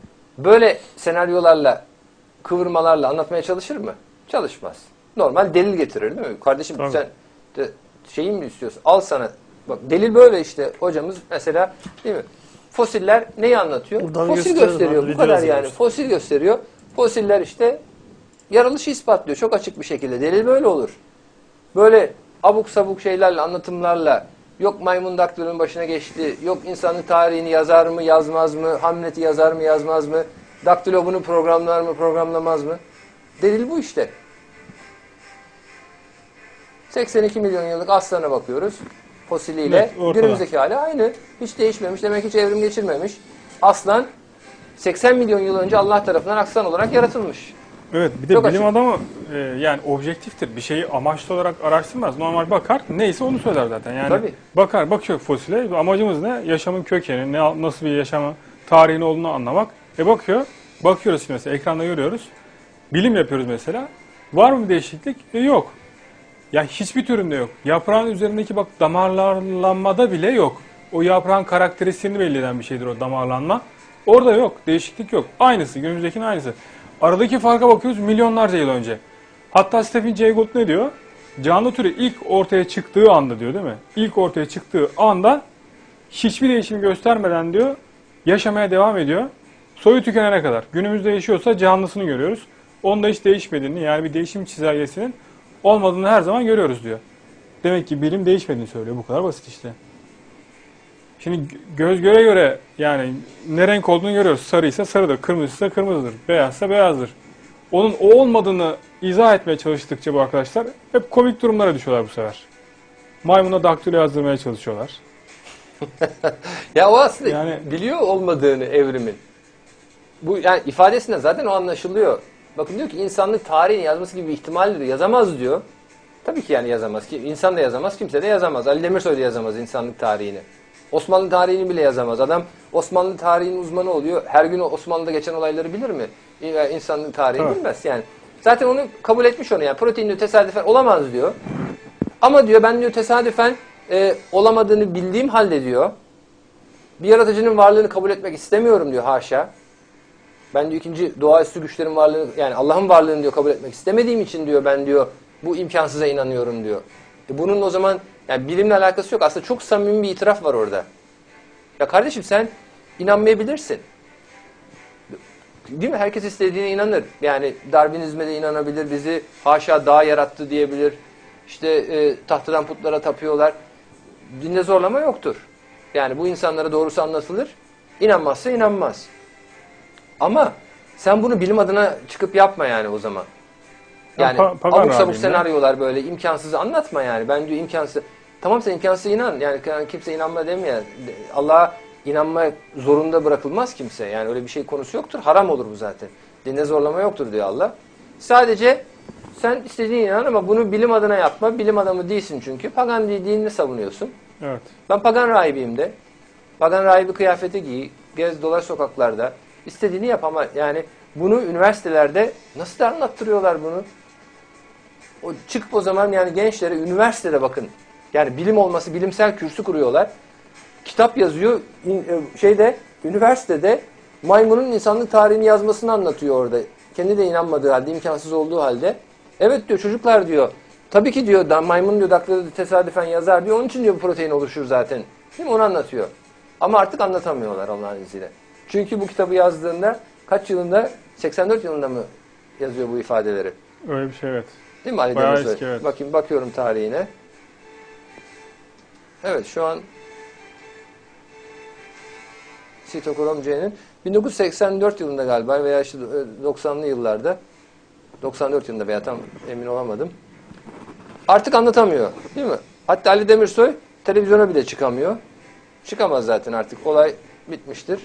böyle senaryolarla, kıvırmalarla anlatmaya çalışır mı? Çalışmaz. Normal delil getirir değil mi? Kardeşim Tabii. sen de şeyin mi istiyorsun? Al sana. Bak delil böyle işte hocamız mesela değil mi? Fosiller neyi anlatıyor? Buradan Fosil gösterelim gösteriyor. abi, Bu kadar video yani. hazırlamıştım. Fosil gösteriyor. Fosiller işte yarılışı ispatlıyor. Çok açık bir şekilde. Delil böyle olur. Böyle abuk sabuk şeylerle, anlatımlarla yok maymun daktilonun başına geçti, yok insanlık tarihini yazar mı, yazmaz mı, Hamlet'i yazar mı, yazmaz mı, daktilo bunu programlar mı, programlamaz mı? Delil bu işte. seksen iki milyon yıllık aslana bakıyoruz fosiliyle. Evet, ortada. Günümüzdeki hali aynı. Hiç değişmemiş. Demek hiç evrim geçirmemiş. Aslan seksen milyon yıl önce Allah tarafından aslan olarak yaratılmış. Evet, bir de Çok bilim açık. adamı e, yani objektiftir. Bir şeyi amaçlı olarak araştırmaz. Normal bakar, neyse onu söyler zaten. Yani Tabii. bakar, bakıyor fosile. Amacımız ne? Yaşamın kökeni, ne nasıl bir yaşamın tarihin olduğunu anlamak. E bakıyor, bakıyoruz şimdi mesela ekranda görüyoruz. Bilim yapıyoruz mesela. Var mı bir değişiklik? E, yok. Ya hiçbir türünde yok. Yaprağın üzerindeki bak damarlanmada bile yok. O yaprağın karakteristiğini belli eden bir şeydir o damarlanma. Orada yok. Değişiklik yok. Aynısı. Günümüzdekinin aynısı. Aradaki farka bakıyoruz milyonlarca yıl önce. Hatta Stephen Jay Gould ne diyor? Canlı türü ilk ortaya çıktığı anda diyor değil mi? İlk ortaya çıktığı anda hiçbir değişim göstermeden diyor yaşamaya devam ediyor. Soyu tükenene kadar. Günümüzde yaşıyorsa canlısını görüyoruz. Onda hiç değişmediğini yani bir değişim çizelgesinin olmadığını her zaman görüyoruz diyor. Demek ki bilim değişmediğini söylüyor. Bu kadar basit işte. Şimdi göz göre göre yani ne renk olduğunu görüyoruz. Sarıysa sarıdır, kırmızıysa kırmızıdır, beyazsa beyazdır. Onun o olmadığını izah etmeye çalıştıkça bu arkadaşlar hep komik durumlara düşüyorlar bu sefer. Maymuna daktilo yazdırmaya çalışıyorlar. Ya o aslında Yani- biliyor olmadığını evrimin. Bu yani ifadesinde zaten o anlaşılıyor. Bakın diyor ki insanlık tarihini yazması gibi bir ihtimal diyor. Yazamaz diyor. Tabii ki yani yazamaz. Ki insan da yazamaz, kimse de yazamaz. Ali Demirsoy da yazamaz insanlık tarihini. Osmanlı tarihini bile yazamaz. Adam Osmanlı tarihinin uzmanı oluyor. Her gün Osmanlı'da geçen olayları bilir mi? Yani İnsanlık tarihini Evet. bilmez yani. Zaten onu kabul etmiş onu yani. Protein diyor tesadüfen olamaz diyor. Ama diyor ben diyor tesadüfen e, olamadığını bildiğim halde diyor. Bir yaratıcının varlığını kabul etmek istemiyorum diyor haşa. Ben diyor ikinci doğaüstü güçlerin varlığını yani Allah'ın varlığını diyor kabul etmek istemediğim için diyor ben diyor bu imkansıza inanıyorum diyor. E bunun o zaman yani bilimle alakası yok. Aslında çok samimi bir itiraf var orada. Ya kardeşim sen inanmayabilirsin. Değil mi? Herkes istediğine inanır. Yani Darwinizme de inanabilir, bizi haşa dağ yarattı diyebilir. İşte e, tahtadan putlara tapıyorlar. Dinde zorlama yoktur. Yani bu insanlara doğrusu anlatılır. İnanmazsa inanmaz. Ama sen bunu bilim adına çıkıp yapma yani o zaman. Yani pa- pagan abuk sabuk rahibim ya. senaryolar böyle imkansızı anlatma yani. Ben diyor imkansız. Tamam sen imkansıza inan. Yani kimse inanma demiyor. Allah'a inanma zorunda bırakılmaz kimse. Yani öyle bir şey konusu yoktur. Haram olur bu zaten. Dinde zorlama yoktur diyor Allah. Sadece sen istediğin inan ama bunu bilim adına yapma. Bilim adamı değilsin çünkü. Pagan dinini savunuyorsun. Evet. Ben pagan rahibiyim de. Pagan rahibi kıyafeti giy. Gez dolaş sokaklarda. İstediğini yap ama yani bunu üniversitelerde nasıl da anlattırıyorlar bunu? O çıkıp o zaman yani gençlere üniversitede bakın. Yani bilim olması bilimsel kürsü kuruyorlar. Kitap yazıyor. Şeyde üniversitede maymunun insanlık tarihini yazmasını anlatıyor orada. Kendi de inanmadığı halde, imkansız olduğu halde. Evet diyor çocuklar diyor. Tabii ki diyor maymun diyor dakikada tesadüfen yazar diyor. Onun için diyor protein oluşur zaten. Değil mi? Onu anlatıyor. Ama artık anlatamıyorlar Allah'ın izniyle. Çünkü bu kitabı yazdığında kaç yılında? seksen dört yılında mı yazıyor bu ifadeleri? Öyle bir şey evet. Değil mi Ali Bayağı Demirsoy? eski, evet. Bakayım bakıyorum tarihine. Evet şu an Sitokolom C'nin bin dokuz yüz seksen dört yılında galiba veya işte doksanlı yıllarda doksan dört yılında veya tam emin olamadım. Artık anlatamıyor. Değil mi? Hatta Ali Demirsoy televizyona bile çıkamıyor. Çıkamaz zaten artık. Olay bitmiştir.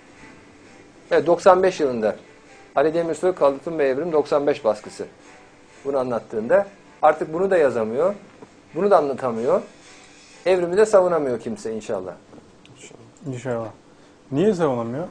Evet doksan beş yılında Ali Demirsoy Kalıtım ve Evrim doksan beş baskısı. Bunu anlattığında artık bunu da yazamıyor. Bunu da anlatamıyor. Evrimi de savunamıyor kimse inşallah. İnşallah. Niye savunamıyor?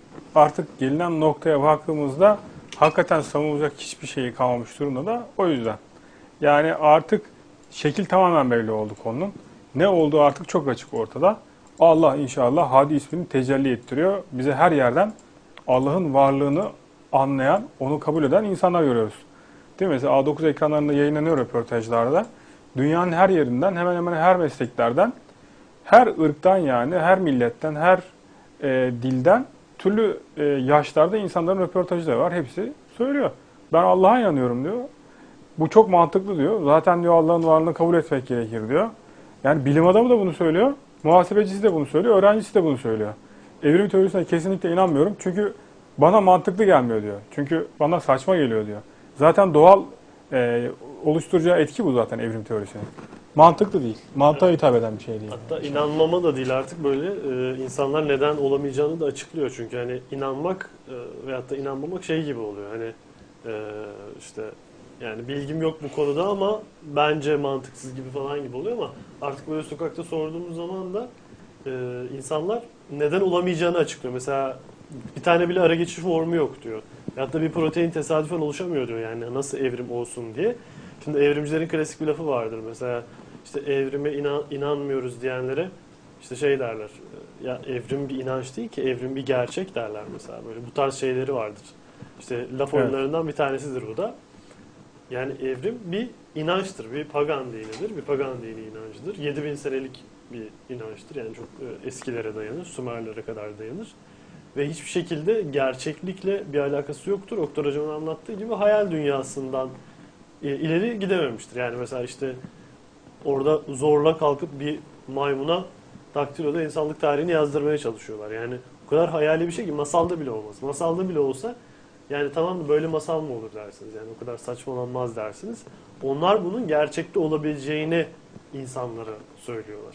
Artık gelinen noktaya baktığımızda hakikaten savunulacak hiçbir şey kalmamış durumda da o yüzden. Yani artık şekil tamamen belli oldu konunun. Ne olduğu artık çok açık ortada. Allah inşallah Hadi ismini tecelli ettiriyor. Bize her yerden Allah'ın varlığını anlayan, onu kabul eden insanlar görüyoruz. Değil mi? Mesela A dokuz ekranlarında yayınlanıyor röportajlarda. Dünyanın her yerinden, hemen hemen her mesleklerden, her ırktan yani, her milletten, her e, dilden, türlü e, yaşlarda insanların röportajları var. Hepsi söylüyor. Ben Allah'a inanıyorum diyor. Bu çok mantıklı diyor. Zaten diyor Allah'ın varlığını kabul etmek gerekir diyor. Yani bilim adamı da bunu söylüyor. Muhasebecisi de bunu söylüyor. Öğrencisi de bunu söylüyor. Evrim teorisine kesinlikle inanmıyorum. Çünkü bana mantıklı gelmiyor diyor. Çünkü bana saçma geliyor diyor. Zaten doğal e, oluşturacağı etki bu zaten evrim teorisinin. Mantıklı değil. Mantığa hitap eden bir şey değil. Hatta inanmama da değil artık böyle e, insanlar neden olamayacağını da açıklıyor. Çünkü hani inanmak e, veyahut da inanmamak şey gibi oluyor. Hani e, işte yani bilgim yok bu konuda ama bence mantıksız gibi falan gibi oluyor ama artık böyle sokakta sorduğumuz zaman da e, insanlar neden olamayacağını açıklıyor. Mesela bir tane bile ara geçiş formu yok diyor. Ya da bir protein tesadüfen oluşamıyor diyor yani nasıl evrim olsun diye. Şimdi evrimcilerin klasik bir lafı vardır mesela işte evrime inan, inanmıyoruz diyenlere işte şey derler ya evrim bir inanç değil ki evrim bir gerçek derler mesela böyle bu tarz şeyleri vardır. İşte laf Evet. oyunlarından bir tanesidir bu da. Yani evrim bir inançtır, bir pagan dinidir, bir pagan dini inancıdır. yedi bin senelik bir inançtır yani çok eskilere dayanır, Sümerlere kadar dayanır. Ve hiçbir şekilde gerçeklikle bir alakası yoktur. Oktar Hocam'ın anlattığı gibi hayal dünyasından ileri gidememiştir. Yani mesela işte orada zorla kalkıp bir maymuna daktiloda insanlık tarihini yazdırmaya çalışıyorlar. Yani o kadar hayali bir şey ki masalda bile olmaz. Masalda bile olsa yani tamam mı böyle masal mı olur dersiniz. Yani o kadar saçmalanmaz dersiniz. Onlar bunun gerçekte olabileceğini insanlara söylüyorlar.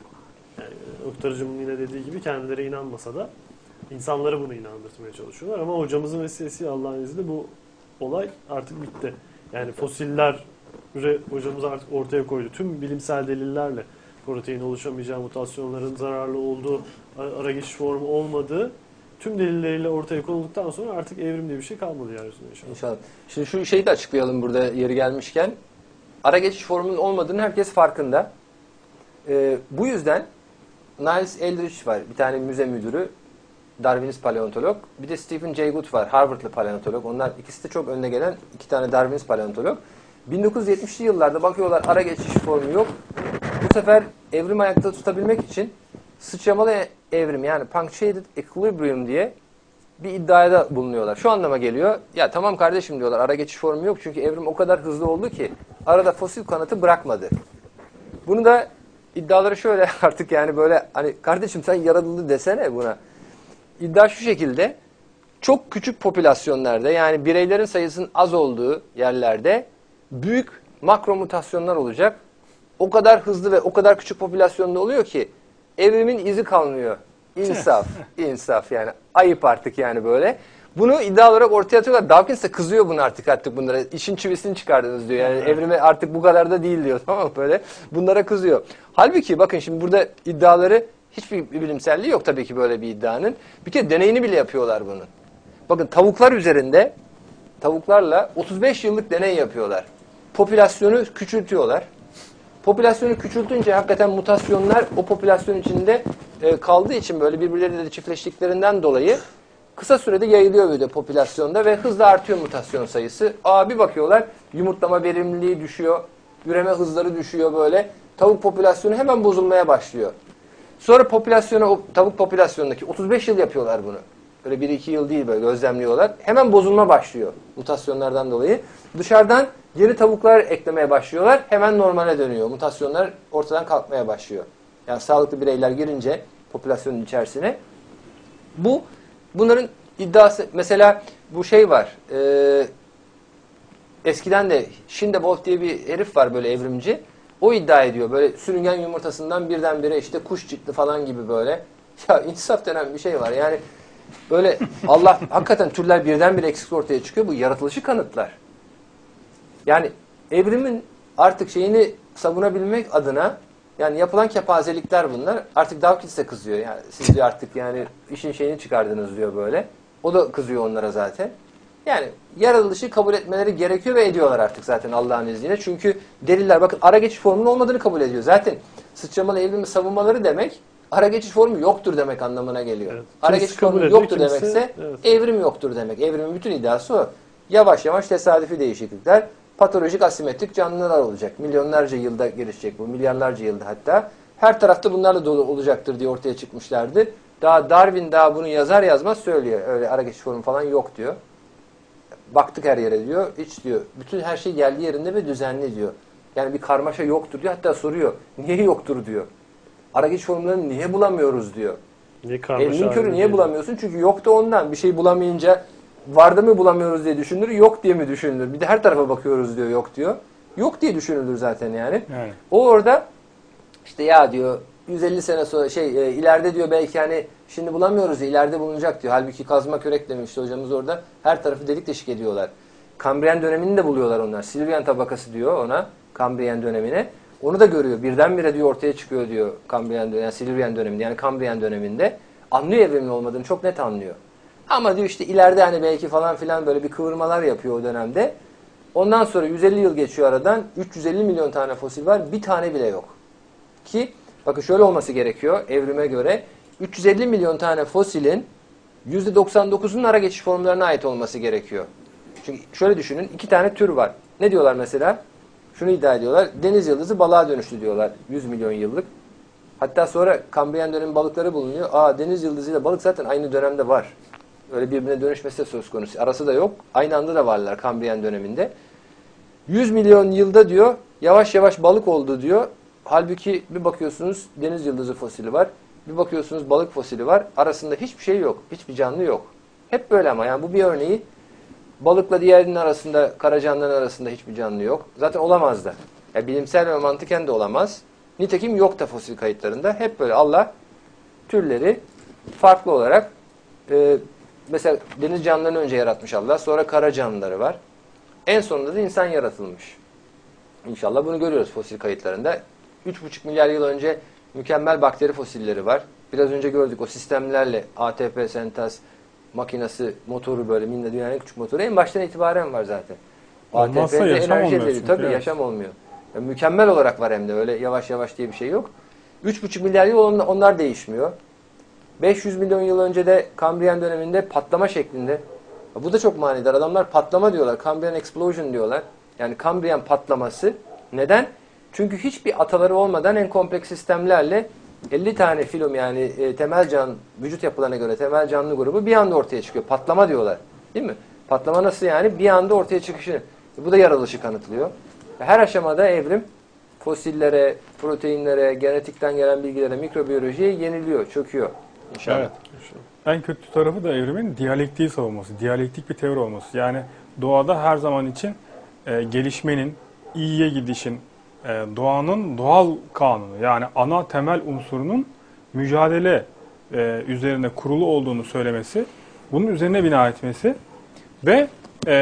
Yani Oktar Hocam'ın yine dediği gibi kendileri inanmasa da İnsanlara bunu inandırmaya çalışıyorlar ama hocamızın vesilesiyle Allah'ın izniyle bu olay artık bitti. Yani fosiller hocamız artık ortaya koydu. Tüm bilimsel delillerle protein oluşamayacağı, mutasyonların zararlı olduğu, ara geçiş formu olmadığı tüm delilleriyle ortaya konulduktan sonra artık evrim diye bir şey kalmadı yeryüzünde inşallah. İnşallah. Şimdi şu şeyi de açıklayalım burada yeri gelmişken. Ara geçiş formunun olmadığını herkes farkında. Ee, bu yüzden Niles Eldridge var. Bir tane müze müdürü. Darwinist paleontolog. Bir de Stephen Jay Gould var. Harvardlı paleontolog. Onlar ikisi de çok önde gelen iki tane Darwinist paleontolog. bin dokuz yüz yetmişli yıllarda bakıyorlar ara geçiş formu yok. Bu sefer evrim ayakta tutabilmek için sıçramalı evrim yani punctuated equilibrium diye bir iddiada bulunuyorlar. Şu anlama geliyor. Ya tamam kardeşim diyorlar. Ara geçiş formu yok. Çünkü evrim o kadar hızlı oldu ki arada fosil kanıtı bırakmadı. Bunu da iddiaları şöyle artık yani böyle hani kardeşim sen yaratıldı desene buna. İddia şu şekilde. Çok küçük popülasyonlarda yani bireylerin sayısının az olduğu yerlerde büyük makro mutasyonlar olacak. O kadar hızlı ve o kadar küçük popülasyonda oluyor ki evrimin izi kalmıyor. İnsaf, insaf yani. Ayıp artık yani böyle. Bunu iddia olarak ortaya atıyorlar. Dawkins de kızıyor bunu artık artık bunlara. İşin çivisini çıkardınız diyor. Yani evrime artık bu kadar da değil diyor. Tamam mı böyle? Bunlara kızıyor. Halbuki bakın şimdi burada iddiaları hiçbir bilimselliği yok tabii ki böyle bir iddianın. Bir kere deneyini bile yapıyorlar bunun. Bakın tavuklar üzerinde tavuklarla otuz beş yıllık deney yapıyorlar. Popülasyonu küçültüyorlar. Popülasyonu küçültünce hakikaten mutasyonlar o popülasyon içinde e, kaldığı için böyle birbirleriyle de çiftleştiklerinden dolayı kısa sürede yayılıyor böyle popülasyonda ve hızla artıyor mutasyon sayısı. Aa bir bakıyorlar yumurtlama verimliliği düşüyor, üreme hızları düşüyor böyle. Tavuk popülasyonu hemen bozulmaya başlıyor. Sonra popülasyonu, o tavuk popülasyonundaki otuz beş yıl yapıyorlar bunu. Böyle bir iki yıl değil böyle gözlemliyorlar. Hemen bozulma başlıyor mutasyonlardan dolayı. Dışarıdan yeni tavuklar eklemeye başlıyorlar. Hemen normale dönüyor. Mutasyonlar ortadan kalkmaya başlıyor. Yani sağlıklı bireyler girince popülasyonun içerisine. Bu bunların iddiası mesela bu şey var. E, eskiden de Schindewolf diye bir herif var böyle evrimci. O iddia ediyor. Böyle sürüngen yumurtasından birdenbire işte kuş çıktı falan gibi böyle. Ya insaf denen bir şey var. Yani böyle Allah hakikaten türler birdenbire eksik ortaya çıkıyor. Bu yaratılışı kanıtlar. Yani evrimin artık şeyini savunabilmek adına yani yapılan kepazelikler bunlar. Artık Dawkins de kızıyor. Yani siz diyor artık yani işin şeyini çıkardınız diyor böyle. O da kızıyor onlara zaten. Yani yaratılışı kabul etmeleri gerekiyor ve ediyorlar artık zaten Allah'ın izniyle. Çünkü deliller bakın ara geçiş formunun olmadığını kabul ediyor. Zaten sıçramalı evrimi savunmaları demek ara geçiş formu yoktur demek anlamına geliyor. Evet. Ara geçiş formu ediyor, yoktur kimse, demekse evet. Evrim yoktur demek. Evrimin bütün iddiası o. Yavaş yavaş tesadüfi değişiklikler, patolojik asimetrik canlılar olacak. Milyonlarca yılda gelişecek bu. Milyarlarca yılda hatta. Her tarafta bunlarla dolu olacaktır diye ortaya çıkmışlardı. Daha Darwin daha bunu yazar yazmaz söylüyor. Öyle ara geçiş formu falan yok diyor. Baktık her yere diyor. Hiç diyor. Bütün her şey geldiği yerinde ve düzenli diyor. Yani bir karmaşa yoktur diyor. Hatta soruyor. Niye yoktur diyor. Ara geçiş formlarını niye bulamıyoruz diyor. Niye karmaşa? Elinin körü niye bulamıyorsun? Çünkü yok da ondan. Bir şey bulamayınca vardı mı bulamıyoruz diye düşünülür. Yok diye mi düşünülür? Bir de her tarafa bakıyoruz diyor. Yok diyor. Yok diye düşünülür zaten yani. Evet. O orada işte ya diyor yüz elli sene sonra şey e, ileride diyor belki hani şimdi bulamıyoruz ya ileride bulunacak diyor. Halbuki kazma kürek demişti hocamız orada. Her tarafı delik deşik ediyorlar. Kambriyen dönemini de buluyorlar onlar. Silurian tabakası diyor ona. Kambriyen dönemine. Onu da görüyor. Birdenbire diyor ortaya çıkıyor diyor Kambriyen döneminde, yani Silurian döneminde yani Kambriyen döneminde. Anlıyor evrimin olmadığını çok net anlıyor. Ama diyor işte ileride hani belki falan filan böyle bir kıvırmalar yapıyor o dönemde. Ondan sonra yüz elli yıl geçiyor aradan. üç yüz elli milyon tane fosil var. Bir tane bile yok. Ki bakın şöyle olması gerekiyor evrime göre. üç yüz elli milyon tane fosilin yüzde doksan dokuzunun ara geçiş formlarına ait olması gerekiyor. Çünkü şöyle düşünün iki tane tür var. Ne diyorlar mesela? Şunu iddia ediyorlar. Deniz yıldızı balığa dönüştü diyorlar. yüz milyon yıllık. Hatta sonra Kambriyen dönemi balıkları bulunuyor. Aa deniz yıldızıyla balık zaten aynı dönemde var. Öyle birbirine dönüşmesi de söz konusu. Arası da yok. Aynı anda da varlar Kambriyen döneminde. yüz milyon yılda diyor yavaş yavaş balık oldu diyor. Halbuki bir bakıyorsunuz deniz yıldızı fosili var. Bir bakıyorsunuz balık fosili var. Arasında hiçbir şey yok. Hiçbir canlı yok. Hep böyle ama yani bu bir örneği. Balıkla diğerinin arasında, kara canlıların arasında hiçbir canlı yok. Zaten olamaz da. Yani bilimsel ve mantıken de olamaz. Nitekim yok da fosil kayıtlarında. Hep böyle Allah türleri farklı olarak e, mesela deniz canlılarını önce yaratmış Allah. Sonra kara canlıları var. En sonunda da insan yaratılmış. İnşallah bunu görüyoruz fosil kayıtlarında. üç buçuk milyar yıl önce mükemmel bakteri fosilleri var. Biraz önce gördük o sistemlerle A T P sentez makinesi, motoru böyle minna dünyanın en küçük motoru en baştan itibaren var zaten. Olmazsa A T P'de yaşam enerji olmuyor. veriyor. Tabii evet. yaşam olmuyor. Yani mükemmel olarak var hem de öyle yavaş yavaş diye bir şey yok. üç buçuk milyar yıl onlar değişmiyor. beş yüz milyon yıl önce de Kambriyen döneminde patlama şeklinde. Bu da çok manidar. Adamlar patlama diyorlar. Cambrian explosion diyorlar. Yani Kambriyen patlaması. Neden? Çünkü hiçbir ataları olmadan en kompleks sistemlerle elli tane filom yani e, temel can, vücut yapılarına göre temel canlı grubu bir anda ortaya çıkıyor. Patlama diyorlar. Değil mi? Patlama nasıl yani? Bir anda ortaya çıkışı. Bu da yaratılışı kanıtlıyor. Her aşamada evrim fosillere, proteinlere, genetikten gelen bilgilere, mikrobiyolojiye yeniliyor, çöküyor inşallah. Evet. En kötü tarafı da evrimin diyalektiği savunması, diyalektik bir teori olması. Yani doğada her zaman için e, gelişmenin, iyiye gidişin, e, doğanın doğal kanunu yani ana temel unsurunun mücadele e, üzerine kurulu olduğunu söylemesi, bunun üzerine bina etmesi ve e,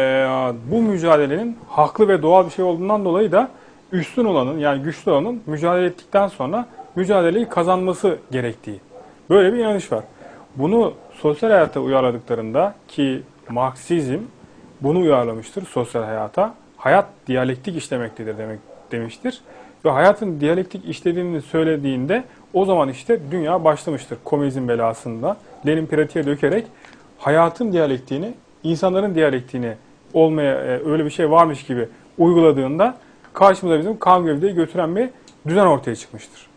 bu mücadelenin haklı ve doğal bir şey olduğundan dolayı da üstün olanın yani güçlü olanın mücadele ettikten sonra mücadeleyi kazanması gerektiği. Böyle bir inanış var. Bunu sosyal hayata uyarladıklarında ki Marksizm bunu uyarlamıştır sosyal hayata. Hayat diyalektik işlemektedir demek demiştir. Ve hayatın diyalektik işlediğini söylediğinde o zaman işte dünya başlamıştır. Komünizm belasında Lenin pratiğe dökerek hayatın diyalektiğini, insanların diyalektiğini olmaya öyle bir şey varmış gibi uyguladığında karşımıza bizim kan gövdeyi götüren bir düzen ortaya çıkmıştır.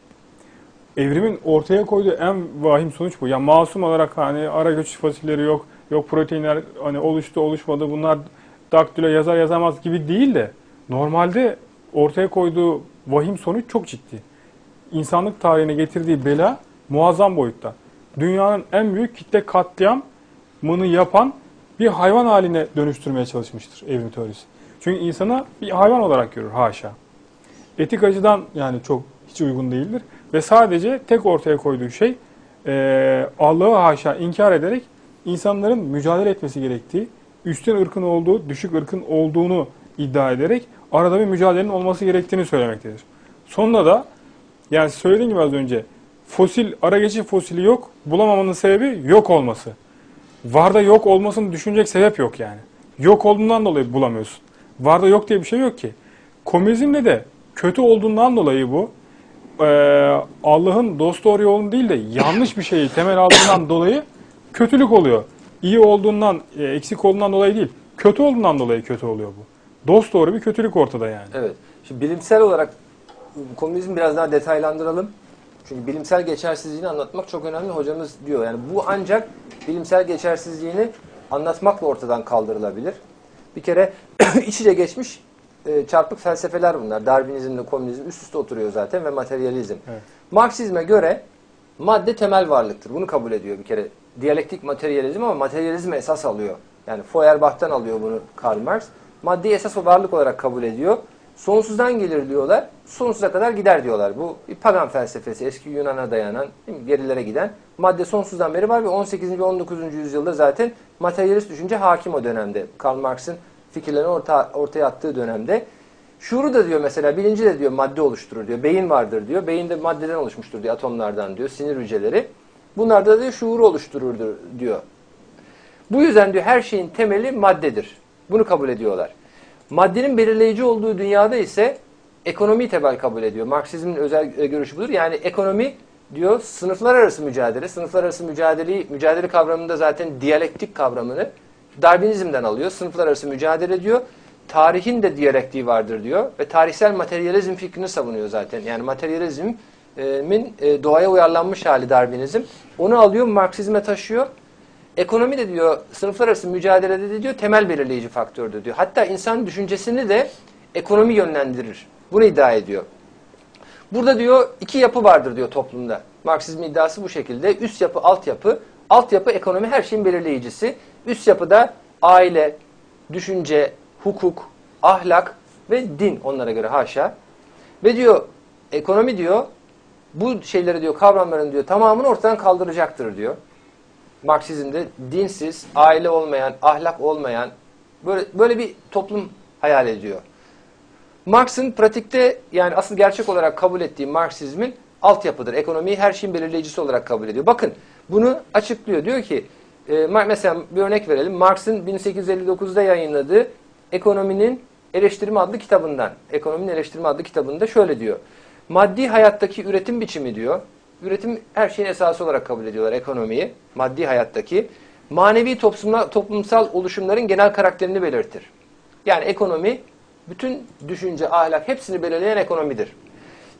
Evrimin ortaya koyduğu en vahim sonuç bu. Yani masum olarak hani ara göç fosilleri yok, yok proteinler hani oluştu oluşmadı bunlar daktilo yazar yazamaz gibi değil de normalde ortaya koyduğu vahim sonuç çok ciddi. İnsanlık tarihine getirdiği bela muazzam boyutta. Dünyanın en büyük kitle katliamını yapan bir hayvan haline dönüştürmeye çalışmıştır evrim teorisi. Çünkü insana bir hayvan olarak görür haşa. Etik açıdan yani çok hiç uygun değildir. Ve sadece tek ortaya koyduğu şey e, Allah'ı haşa inkar ederek insanların mücadele etmesi gerektiği, üstün ırkın olduğu, düşük ırkın olduğunu iddia ederek arada bir mücadelenin olması gerektiğini söylemektedir. Sonunda da yani söylediğim gibi az önce fosil, ara geçiş fosili yok, bulamamanın sebebi yok olması. Varda yok olmasını düşünecek sebep yok yani. Yok olduğundan dolayı bulamıyorsun. Varda yok diye bir şey yok ki. Komünizmde de kötü olduğundan dolayı bu e, Allah'ın dost doğru yolunu değil de yanlış bir şeyi temel aldığından dolayı kötülük oluyor. İyi olduğundan, e, eksik olduğundan dolayı değil. Kötü olduğundan dolayı kötü oluyor bu. Dost doğru bir kötülük ortada yani. Evet. Şimdi bilimsel olarak komünizmi biraz daha detaylandıralım. Çünkü bilimsel geçersizliğini anlatmak çok önemli. Hocamız diyor yani bu ancak bilimsel geçersizliğini anlatmakla ortadan kaldırılabilir. Bir kere iç içe geçmiş e, çarpık felsefeler bunlar. Darwinizmle komünizm üst üste oturuyor zaten ve materyalizm. Evet. Marksizme göre madde temel varlıktır. Bunu kabul ediyor bir kere. Diyalektik materyalizm ama materyalizmi esas alıyor. Yani Feuerbach'tan alıyor bunu Karl Marx. Maddeyi esas o varlık olarak kabul ediyor. Sonsuzdan gelir diyorlar, sonsuza kadar gider diyorlar. Bu bir pagan felsefesi, eski Yunan'a dayanan, gerilere giden. Madde sonsuzdan beri var ve on sekizinci ve on dokuzuncu yüzyılda zaten materyalist düşünce hakim o dönemde. Karl Marx'ın fikirlerini orta, ortaya attığı dönemde. Şuuru da diyor mesela, bilinci de diyor madde oluşturur diyor. Beyin vardır diyor. Beyin de maddeden oluşmuştur diyor, atomlardan diyor, sinir hücreleri. Bunlar da diyor şuuru oluşturur diyor. Bu yüzden diyor her şeyin temeli maddedir. Bunu kabul ediyorlar. Maddenin belirleyici olduğu dünyada ise ekonomiyi temel kabul ediyor. Marksizmin özel görüşü budur. Yani ekonomi diyor sınıflar arası mücadele. Sınıflar arası mücadeleyi, mücadele kavramında zaten diyalektik kavramını Darwinizmden alıyor. Sınıflar arası mücadele diyor. Tarihin de diyalektiği vardır diyor. Ve tarihsel materyalizm fikrini savunuyor zaten. Yani materyalizmin doğaya uyarlanmış hali Darwinizm. Onu alıyor, Marksizme taşıyor. Ekonomi de diyor, sınıflar arası mücadelede de diyor, temel belirleyici faktördür diyor. Hatta insan düşüncesini de ekonomi yönlendirir. Bunu iddia ediyor. Burada diyor iki yapı vardır diyor toplumda. Marksizmin iddiası bu şekilde. Üst yapı, alt yapı. Alt yapı ekonomi her şeyin belirleyicisi. Üst yapıda aile, düşünce, hukuk, ahlak ve din onlara göre haşa. Ve diyor ekonomi diyor bu şeyleri diyor kavramların diyor tamamını ortadan kaldıracaktır diyor. Marksizmde dinsiz, aile olmayan, ahlak olmayan böyle böyle bir toplum hayal ediyor. Marx'ın pratikte yani asıl gerçek olarak kabul ettiği Marksizmin altyapıdır. Ekonomiyi her şeyin belirleyicisi olarak kabul ediyor. Bakın bunu açıklıyor. Diyor ki e, mesela bir örnek verelim. Marx'ın bin sekiz yüz elli dokuzda yayınladığı Ekonominin Eleştirimi adlı kitabından. Ekonominin Eleştirimi adlı kitabında şöyle diyor. Maddi hayattaki üretim biçimi diyor. Üretim her şeyin esası olarak kabul ediyorlar ekonomiyi. Maddi hayattaki. Manevi toplumsal oluşumların genel karakterini belirtir. Yani ekonomi bütün düşünce, ahlak hepsini belirleyen ekonomidir.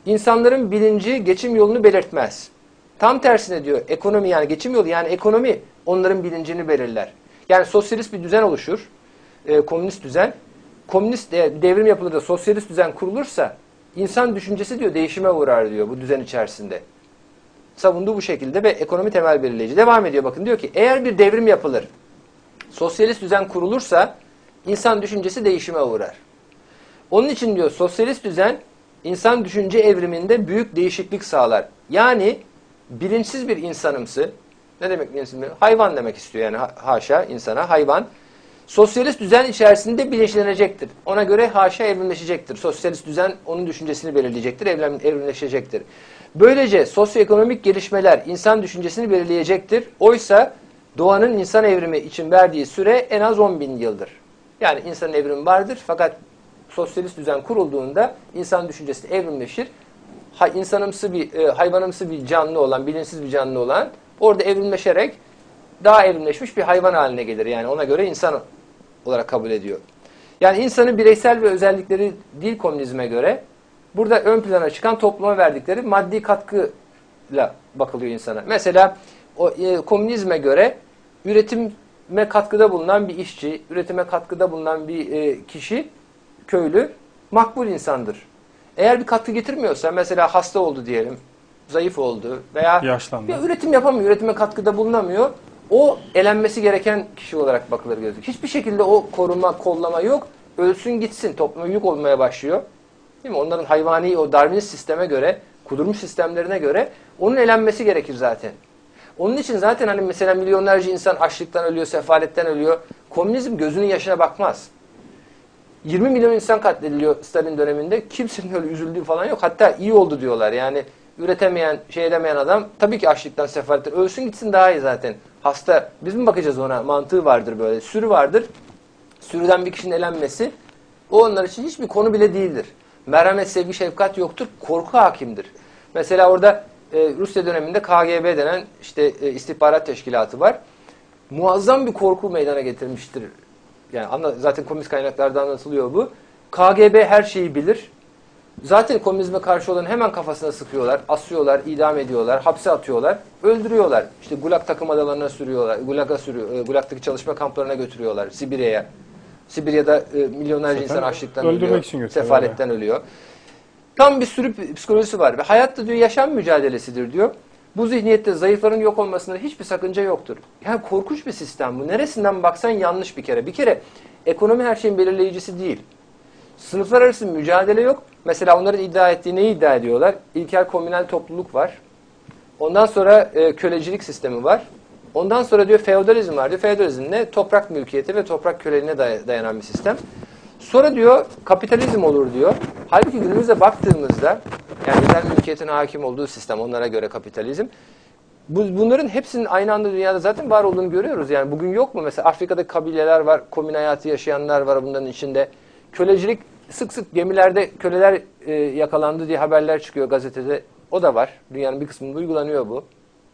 insanların bilinci geçim yolunu belirtmez. Tam tersine diyor ekonomi yani geçim yolu yani ekonomi onların bilincini belirler. Yani sosyalist bir düzen oluşur, e, komünist düzen. Komünist de, devrim yapılır da sosyalist düzen kurulursa insan düşüncesi diyor değişime uğrar diyor bu düzen içerisinde. Savunduğu bu şekilde ve ekonomi temel belirleyici. Devam ediyor bakın diyor ki eğer bir devrim yapılır, sosyalist düzen kurulursa insan düşüncesi değişime uğrar. Onun için diyor sosyalist düzen insan düşünce evriminde büyük değişiklik sağlar. Yani bilinçsiz bir insanımsı, ne demek bilinçsiz bir? Hayvan demek istiyor yani haşa insana hayvan. Sosyalist düzen içerisinde bilinçlenecektir. Ona göre haşa evrimleşecektir. Sosyalist düzen onun düşüncesini belirleyecektir, evrimleşecektir. Böylece sosyoekonomik gelişmeler insan düşüncesini belirleyecektir. Oysa doğanın insan evrimi için verdiği süre en az on bin yıldır. Yani insanın evrimi vardır fakat sosyalist düzen kurulduğunda insan düşüncesi evrimleşir. Ha, insanımsı bir, e, hayvanımsı bir canlı olan, bilinçsiz bir canlı olan orada evrimleşerek daha evrimleşmiş bir hayvan haline gelir. Yani ona göre insan olarak kabul ediyor. Yani insanın bireysel ve özellikleri değil komünizme göre burada ön plana çıkan topluma verdikleri maddi katkıyla bakılıyor insana. Mesela o, e, komünizme göre üretime katkıda bulunan bir işçi, üretime katkıda bulunan bir e, kişi, köylü makbul insandır. Eğer bir katkı getirmiyorsa mesela hasta oldu diyelim, zayıf oldu veya yaşlandı. Ya üretim yapamıyor, üretime katkıda bulunamıyor. O elenmesi gereken kişi olarak bakılır gözüküyor. Hiçbir şekilde o koruma, kollama yok. Ölsün gitsin, topluma yük olmaya başlıyor. Değil mi? Onların hayvani o Darwinist sisteme göre, kudurmuş sistemlerine göre onun elenmesi gerekir zaten. Onun için zaten hani mesela milyonlarca insan açlıktan ölüyor, sefaletten ölüyor. Komünizm gözünün yaşına bakmaz. yirmi milyon insan katlediliyor Stalin döneminde. Kimsenin öyle üzüldüğü falan yok. Hatta iyi oldu diyorlar. Yani üretemeyen, şey edemeyen adam tabii ki açlıktan, sefaletten ölsün gitsin daha iyi zaten. Hasta, biz mi bakacağız ona? Mantığı vardır böyle. Sürü vardır. Sürüden bir kişinin elenmesi o onlar için hiçbir konu bile değildir. Merhamet, sevgi, şefkat yoktur. Korku hakimdir. Mesela orada e, Rusya döneminde K G B denen işte e, istihbarat teşkilatı var. Muazzam bir korku meydana getirmiştir. Yani anla, zaten komünist kaynaklarda anlatılıyor bu. K G B her şeyi bilir. Zaten komünizme karşı olan hemen kafasına sıkıyorlar, asıyorlar, idam ediyorlar, hapse atıyorlar, öldürüyorlar. İşte Gulag takım adalarına sürüyorlar, Gulag'a sürüyor, Gulag'daki çalışma kamplarına götürüyorlar, Sibirya'ya. Sibirya'da e, milyonlarca Zaten insan açlıktan öldürmek ölüyor, için götürüyorlar. sefaletten ölüyor. Tam bir sürü psikolojisi var ve hayatta diyor yaşam mücadelesidir diyor. Bu zihniyette zayıfların yok olmasında hiçbir sakınca yoktur. Yani korkunç bir sistem bu. Neresinden baksan yanlış bir kere. Bir kere ekonomi her şeyin belirleyicisi değil. Sınıflar arası mücadele yok. Mesela onların iddia ettiği neyi iddia ediyorlar? İlkel komünel topluluk var. Ondan sonra e, kölecilik sistemi var. Ondan sonra diyor feodalizm var diyor. Feodalizm ne? Toprak mülkiyeti ve toprak köleliğine dayanan bir sistem. Sonra diyor kapitalizm olur diyor. Halbuki günümüze baktığımızda yani özel mülkiyetin hakim olduğu sistem onlara göre kapitalizm. Bu, bunların hepsinin aynı anda dünyada zaten var olduğunu görüyoruz. Yani bugün yok mu? Mesela Afrika'da kabileler var, komün hayatı yaşayanlar var bunların içinde. Kölecilik sık sık gemilerde köleler e, yakalandı diye haberler çıkıyor gazetede. O da var. Dünyanın bir kısmında uygulanıyor bu.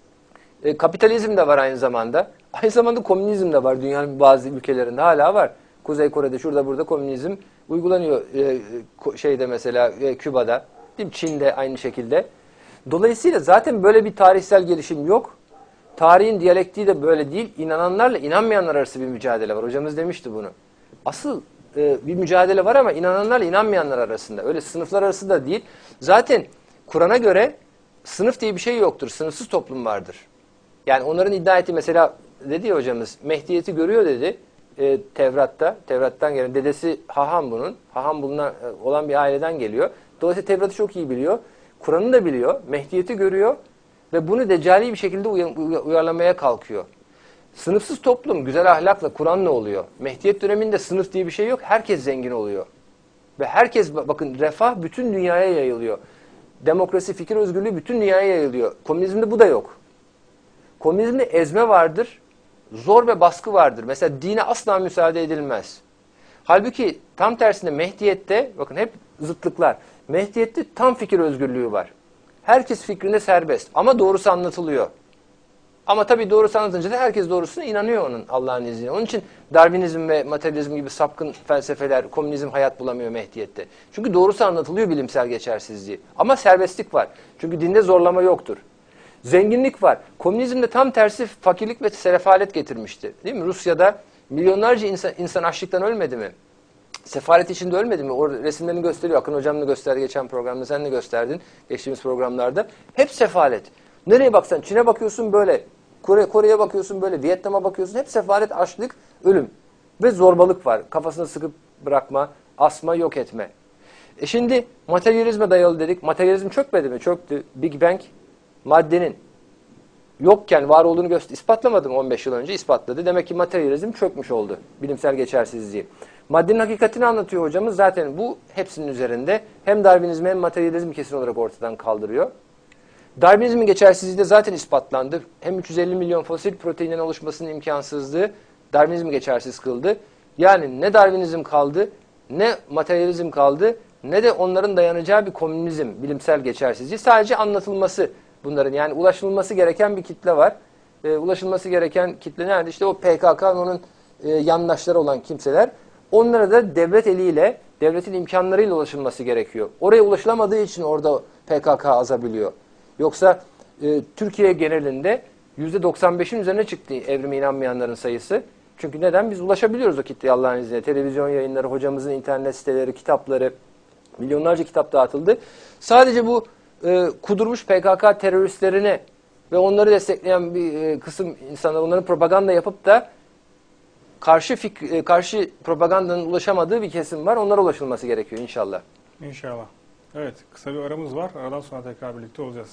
E, kapitalizm de var aynı zamanda. Aynı zamanda komünizm de var. Dünyanın bazı ülkelerinde hala var. Kuzey Kore'de şurada burada komünizm uygulanıyor. E, şeyde mesela e, Küba'da, değil mi? Çin'de aynı şekilde. Dolayısıyla zaten böyle bir tarihsel gelişim yok. Tarihin diyalektiği de böyle değil. İnananlarla inanmayanlar arası bir mücadele var. Hocamız demişti bunu. Asıl e, bir mücadele var ama inananlarla inanmayanlar arasında. Öyle sınıflar arası da değil. Zaten Kur'an'a göre sınıf diye bir şey yoktur. Sınıfsız toplum vardır. Yani onların iddia ettiği mesela dedi ya hocamız Mehdiyeti görüyor dedi. E, Tevrat'ta. Tevrat'tan gelen dedesi haham bunun. Haham bulunan olan bir aileden geliyor. Dolayısıyla Tevrat'ı çok iyi biliyor. Kur'an'ı da biliyor. Mehdiyeti görüyor. Ve bunu deccali bir şekilde uyarlamaya kalkıyor. Sınıfsız toplum güzel ahlakla Kur'an'la oluyor. Mehdiyet döneminde sınıf diye bir şey yok. Herkes zengin oluyor. Ve herkes bakın refah bütün dünyaya yayılıyor. Demokrasi, fikir özgürlüğü bütün dünyaya yayılıyor. Komünizmde bu da yok. Komünizmde ezme vardır. Zor ve baskı vardır. Mesela dine asla müsaade edilmez. Halbuki tam tersine Mehdiyet'te bakın hep zıtlıklar. Mehdiyet'te tam fikir özgürlüğü var. Herkes fikrinde serbest ama doğrusu anlatılıyor. Ama tabii doğrusu anlatınca da herkes doğrusuna inanıyor onun Allah'ın izniyle. Onun için Darwinizm ve materyalizm gibi sapkın felsefeler, komünizm hayat bulamıyor Mehdiyet'te. Çünkü doğrusu anlatılıyor bilimsel geçersizliği. Ama serbestlik var. Çünkü dinde zorlama yoktur. Zenginlik var. Komünizmde tam tersi fakirlik ve sefalet getirmişti. Değil mi? Rusya'da milyonlarca insan, insan açlıktan ölmedi mi? Sefalet içinde ölmedi mi? O resimlerini gösteriyor. Akın hocam da gösterdi geçen programda. Sen de gösterdin geçtiğimiz programlarda. Hep sefalet. Nereye baksan Çin'e bakıyorsun böyle. Kore, Kore'ye bakıyorsun böyle. Vietnam'a bakıyorsun. Hep sefalet, açlık, ölüm. Ve zorbalık var. Kafasını sıkıp bırakma, asma, yok etme. E şimdi materyalizme dayalı dedik. Materyalizm çökmedi mi? Çöktü. Big Bang maddenin yokken var olduğunu göster ispatlamadım on beş yıl önce, ispatladı. Demek ki materyalizm çökmüş oldu. Bilimsel geçersizliği. Maddenin hakikatini anlatıyor hocamız. Zaten bu hepsinin üzerinde hem Darwinizmi hem materyalizmi kesin olarak ortadan kaldırıyor. Darwinizmin geçersizliği de zaten ispatlandı. Hem üç yüz elli milyon fosil proteinden oluşmasının imkansızlığı Darwinizmi geçersiz kıldı. Yani ne Darwinizm kaldı, ne materyalizm kaldı, ne de onların dayanacağı bir komünizm, bilimsel geçersizliği. Sadece anlatılması bunların, yani ulaşılması gereken bir kitle var. E, ulaşılması gereken kitle nerede? İşte o P K K ve onun e, yandaşları olan kimseler. Onlara da devlet eliyle, devletin imkanlarıyla ulaşılması gerekiyor. Oraya ulaşılamadığı için orada P K K azabiliyor. Yoksa e, Türkiye genelinde yüzde doksan beşin üzerine çıktı evrime inanmayanların sayısı. Çünkü neden? Biz ulaşabiliyoruz o kitleye Allah'ın izniyle. Televizyon yayınları, hocamızın internet siteleri, kitapları, milyonlarca kitap dağıtıldı. Sadece bu e, kudurmuş P K K teröristlerine ve onları destekleyen bir e, kısım insanlar, onların propaganda yapıp da karşı fik e, karşı propagandanın ulaşamadığı bir kesim var. Onlara ulaşılması gerekiyor inşallah. İnşallah. Evet, kısa bir aramız var. Aradan sonra tekrar birlikte olacağız.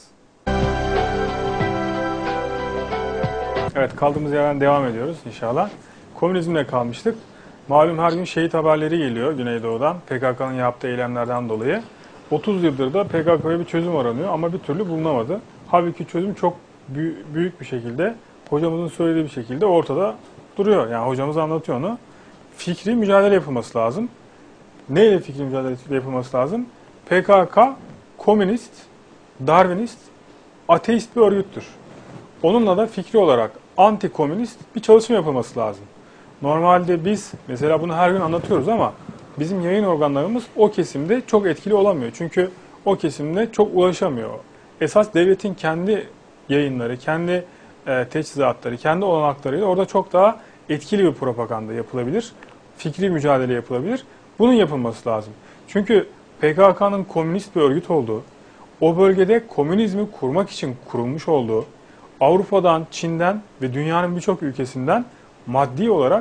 Evet, kaldığımız yerden devam ediyoruz inşallah. Komünizmle kalmıştık. Malum her gün şehit haberleri geliyor Güneydoğu'dan P K K'nın yaptığı eylemlerden dolayı. otuz yıldır da P K K'ya bir çözüm aranıyor ama bir türlü bulunamadı. Halbuki çözüm çok büyük bir şekilde, hocamızın söylediği bir şekilde ortada duruyor. Yani hocamız anlatıyor onu. Fikri mücadele yapılması lazım. Neyle fikri mücadele yapılması lazım? P K K komünist, Darwinist, ateist bir örgüttür. Onunla da fikri olarak anti-komünist bir çalışma yapılması lazım. Normalde biz mesela bunu her gün anlatıyoruz ama bizim yayın organlarımız o kesimde çok etkili olamıyor. Çünkü o kesimde çok ulaşamıyor. Esas devletin kendi yayınları, kendi e, teçhizatları, kendi olanaklarıyla orada çok daha etkili bir propaganda yapılabilir. Fikri mücadele yapılabilir. Bunun yapılması lazım. Çünkü P K K'nın komünist bir örgüt olduğu, o bölgede komünizmi kurmak için kurulmuş olduğu, Avrupa'dan, Çin'den ve dünyanın birçok ülkesinden maddi olarak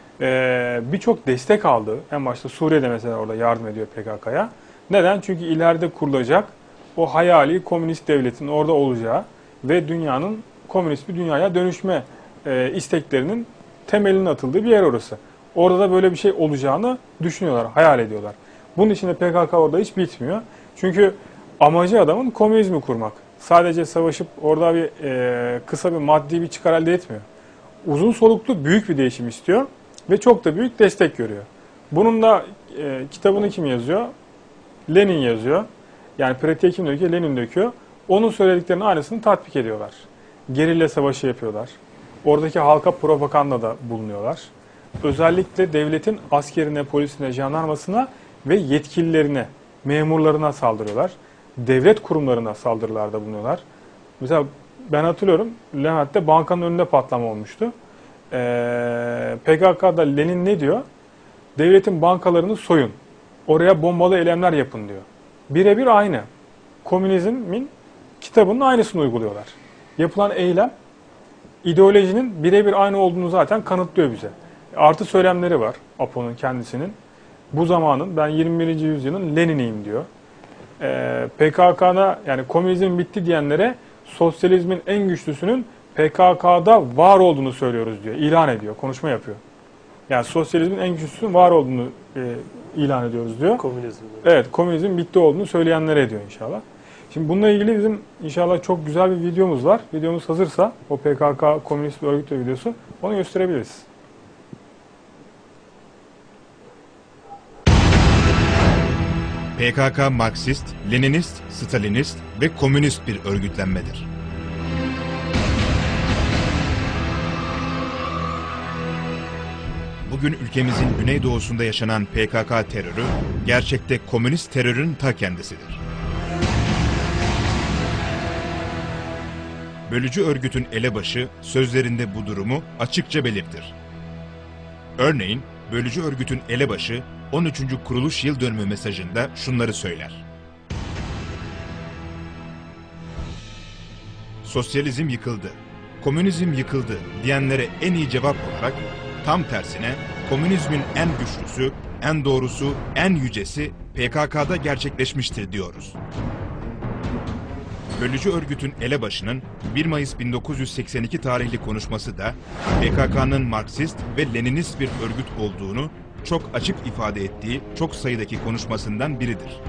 e, birçok destek aldığı, en başta Suriye'de mesela orada yardım ediyor P K K'ya. Neden? Çünkü ileride kurulacak o hayali komünist devletin orada olacağı ve dünyanın komünist bir dünyaya dönüşme e, isteklerinin temelinin atıldığı bir yer orası. Orada da böyle bir şey olacağını düşünüyorlar, hayal ediyorlar. Bunun için de P K K orada hiç bitmiyor. Çünkü amacı adamın komünizmi kurmak. Sadece savaşıp orada bir e, kısa bir maddi bir çıkar elde etmiyor. Uzun soluklu büyük bir değişim istiyor ve çok da büyük destek görüyor. Bunun da e, kitabını kim yazıyor? Lenin yazıyor. Yani pratiğe kim döküyor? Lenin döküyor. Onun söylediklerinin aynısını tatbik ediyorlar. Gerilla savaşı yapıyorlar. Oradaki halka propagandada bulunuyorlar. Özellikle devletin askerine, polisine, jandarmasına ve yetkililerine, memurlarına saldırıyorlar. Devlet kurumlarına saldırılarda bulunuyorlar. Mesela ben hatırlıyorum, Levent'te bankanın önünde patlama olmuştu. Ee, P K K'da Lenin ne diyor? Devletin bankalarını soyun. Oraya bombalı eylemler yapın diyor. Birebir aynı. Komünizmin kitabının aynısını uyguluyorlar. Yapılan eylem, ideolojinin birebir aynı olduğunu zaten kanıtlıyor bize. Artı söylemleri var Apo'nun kendisinin. Bu zamanın, ben yirmi birinci yüzyılın Lenin'iyim diyor. Ee, P K K'da, yani komünizm bitti diyenlere sosyalizmin en güçlüsünün P K K'da var olduğunu söylüyoruz diyor. İlan ediyor, konuşma yapıyor. Yani sosyalizmin en güçlüsünün var olduğunu e, ilan ediyoruz diyor. Komünizm. Evet, komünizmin bitti olduğunu söyleyenlere diyor inşallah. Şimdi bununla ilgili bizim inşallah çok güzel bir videomuz var. Videomuz hazırsa, o P K K komünist bir örgüt videosu, onu gösterebiliriz. P K K Marksist, Leninist, Stalinist ve komünist bir örgütlenmedir. bugün ülkemizin güneydoğusunda yaşanan P K K terörü, gerçekte komünist terörün ta kendisidir. Bölücü örgütün elebaşı sözlerinde bu durumu açıkça belirtir. Örneğin, bölücü örgütün elebaşı on üçüncü kuruluş yıl dönümü mesajında şunları söyler. Sosyalizm yıkıldı, komünizm yıkıldı diyenlere en iyi cevap olarak tam tersine komünizmin en güçlüsü, en doğrusu, en yücesi P K K'da gerçekleşmiştir diyoruz. Bölücü örgütün elebaşının bir Mayıs bin dokuz yüz seksen iki tarihli konuşması da P K K'nın Marksist ve Leninist bir örgüt olduğunu çok açık ifade ettiği çok sayıdaki konuşmasından biridir.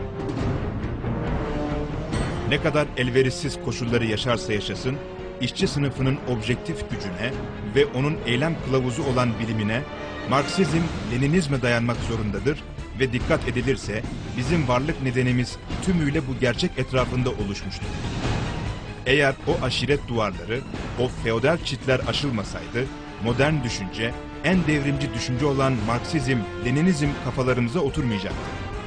Ne kadar elverişsiz koşulları yaşarsa yaşasın, işçi sınıfının objektif gücüne ve onun eylem kılavuzu olan bilimine, Marksizm, Leninizme dayanmak zorundadır ve dikkat edilirse bizim varlık nedenimiz tümüyle bu gerçek etrafında oluşmuştur. Eğer o aşiret duvarları, o feodal çitler aşılmasaydı, modern düşünce, en devrimci düşünce olan Marksizm, Leninizm kafalarımıza oturmayacaktı.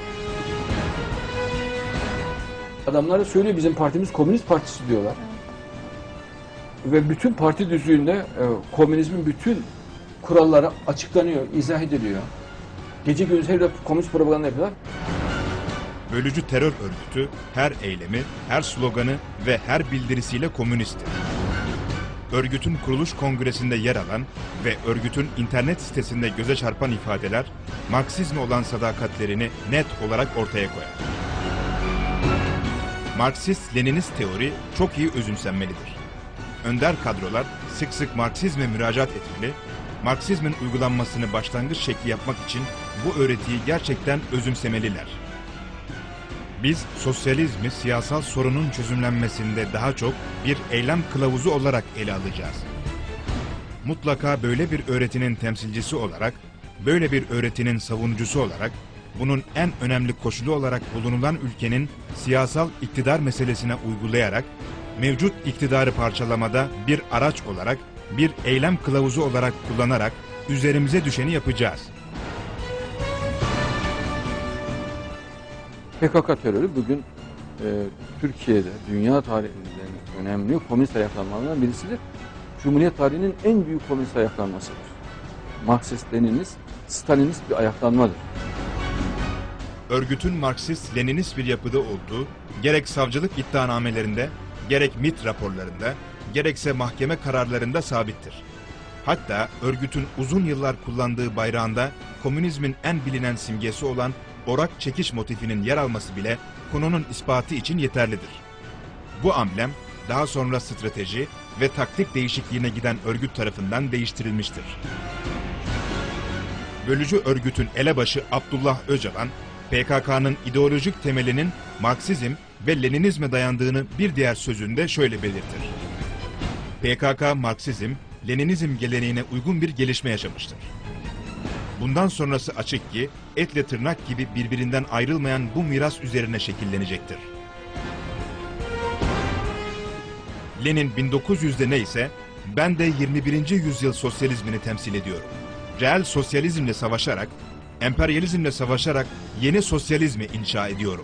Adamlar söylüyor bizim partimiz Komünist Partisi diyorlar. Ve bütün parti düzlüğünde e, komünizmin bütün kuralları açıklanıyor, izah ediliyor. Gece gündüz her komünist propaganda yapıyorlar. Bölücü terör örgütü her eylemi, her sloganı ve her bildirisiyle komünisttir. Örgütün kuruluş kongresinde yer alan ve örgütün internet sitesinde göze çarpan ifadeler, Marksizme olan sadakatlerini net olarak ortaya koyar. Marksist-Leninist teori çok iyi özümsenmelidir. Önder kadrolar sık sık Marksizme müracaat etmeli, Marksizmin uygulanmasını başlangıç şekli yapmak için bu öğretiyi gerçekten özümsemeliler. Biz sosyalizmi siyasal sorunun çözümlenmesinde daha çok bir eylem kılavuzu olarak ele alacağız. Mutlaka böyle bir öğretinin temsilcisi olarak, böyle bir öğretinin savunucusu olarak, bunun en önemli koşulu olarak bulunulan ülkenin siyasal iktidar meselesine uygulayarak, mevcut iktidarı parçalamada bir araç olarak, bir eylem kılavuzu olarak kullanarak üzerimize düşeni yapacağız. P K K terörü bugün e, Türkiye'de, dünya tarihinde önemli komünist ayaklanmalarından birisidir. Cumhuriyet tarihinin en büyük komünist ayaklanmasıdır. Marksist, Leninist, Stalinist bir ayaklanmadır. Örgütün Marksist-Leninist bir yapıda olduğu, gerek savcılık iddianamelerinde, gerek M İ T raporlarında, gerekse mahkeme kararlarında sabittir. Hatta örgütün uzun yıllar kullandığı bayrağında komünizmin en bilinen simgesi olan orak çekiş motifinin yer alması bile konunun ispatı için yeterlidir. Bu amblem daha sonra strateji ve taktik değişikliğine giden örgüt tarafından değiştirilmiştir. Bölücü örgütün elebaşı Abdullah Öcalan, P K K'nın ideolojik temelinin Marksizm ve Leninizme dayandığını bir diğer sözünde şöyle belirtir. P K K, Marksizm, Leninizm geleneğine uygun bir gelişme yaşamıştır. Bundan sonrası açık ki, etle tırnak gibi birbirinden ayrılmayan bu miras üzerine şekillenecektir. Lenin bin dokuz yüzde neyse, ben de yirmi birinci yüzyıl sosyalizmini temsil ediyorum. Reel sosyalizmle savaşarak, emperyalizmle savaşarak yeni sosyalizmi inşa ediyorum.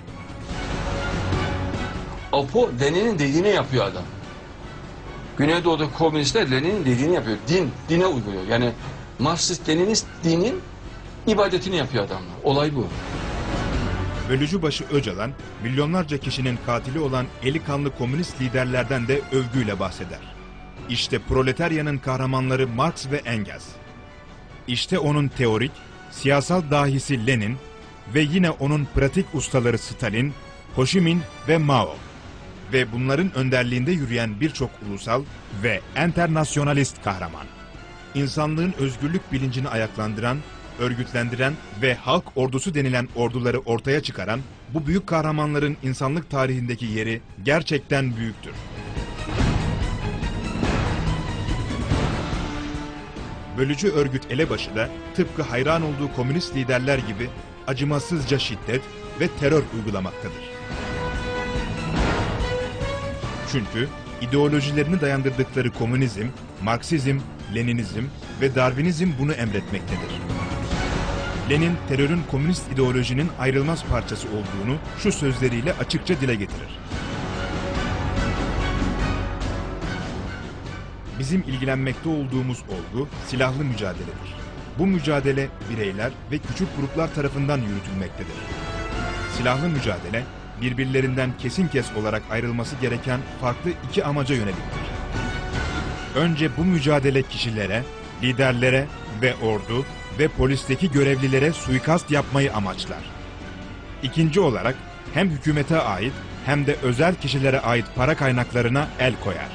Apo Lenin'in dediğini yapıyor adam. Güneydoğu'da komünistler Lenin'in dediğini yapıyor. Din, dine uyguluyor. Yani Marksist-Leninist dinin ibadetini yapıyor adamlar. Olay bu. Bölücü başı Öcalan, milyonlarca kişinin katili olan eli kanlı komünist liderlerden de övgüyle bahseder. İşte proletaryanın kahramanları Marx ve Engels. İşte onun teorik, siyasal dahisi Lenin ve yine onun pratik ustaları Stalin, Ho Chi Minh ve Mao. Ve bunların önderliğinde yürüyen birçok ulusal ve enternasyonalist kahraman. İnsanlığın özgürlük bilincini ayaklandıran, örgütlendiren ve halk ordusu denilen orduları ortaya çıkaran bu büyük kahramanların insanlık tarihindeki yeri gerçekten büyüktür. Bölücü örgüt elebaşı da tıpkı hayran olduğu komünist liderler gibi acımasızca şiddet ve terör uygulamaktadır. Çünkü ideolojilerini dayandırdıkları komünizm, Marksizm, Leninizm ve Darwinizm bunu emretmektedir. Lenin terörün komünist ideolojinin ayrılmaz parçası olduğunu şu sözleriyle açıkça dile getirir. Bizim ilgilenmekte olduğumuz olgu silahlı mücadeledir. Bu mücadele bireyler ve küçük gruplar tarafından yürütülmektedir. Silahlı mücadele birbirlerinden kesin kes olarak ayrılması gereken farklı iki amaca yöneliktir. Önce bu mücadele kişilere, liderlere ve ordu ve polisteki görevlilere suikast yapmayı amaçlar. İkinci olarak hem hükümete ait hem de özel kişilere ait para kaynaklarına el koyar.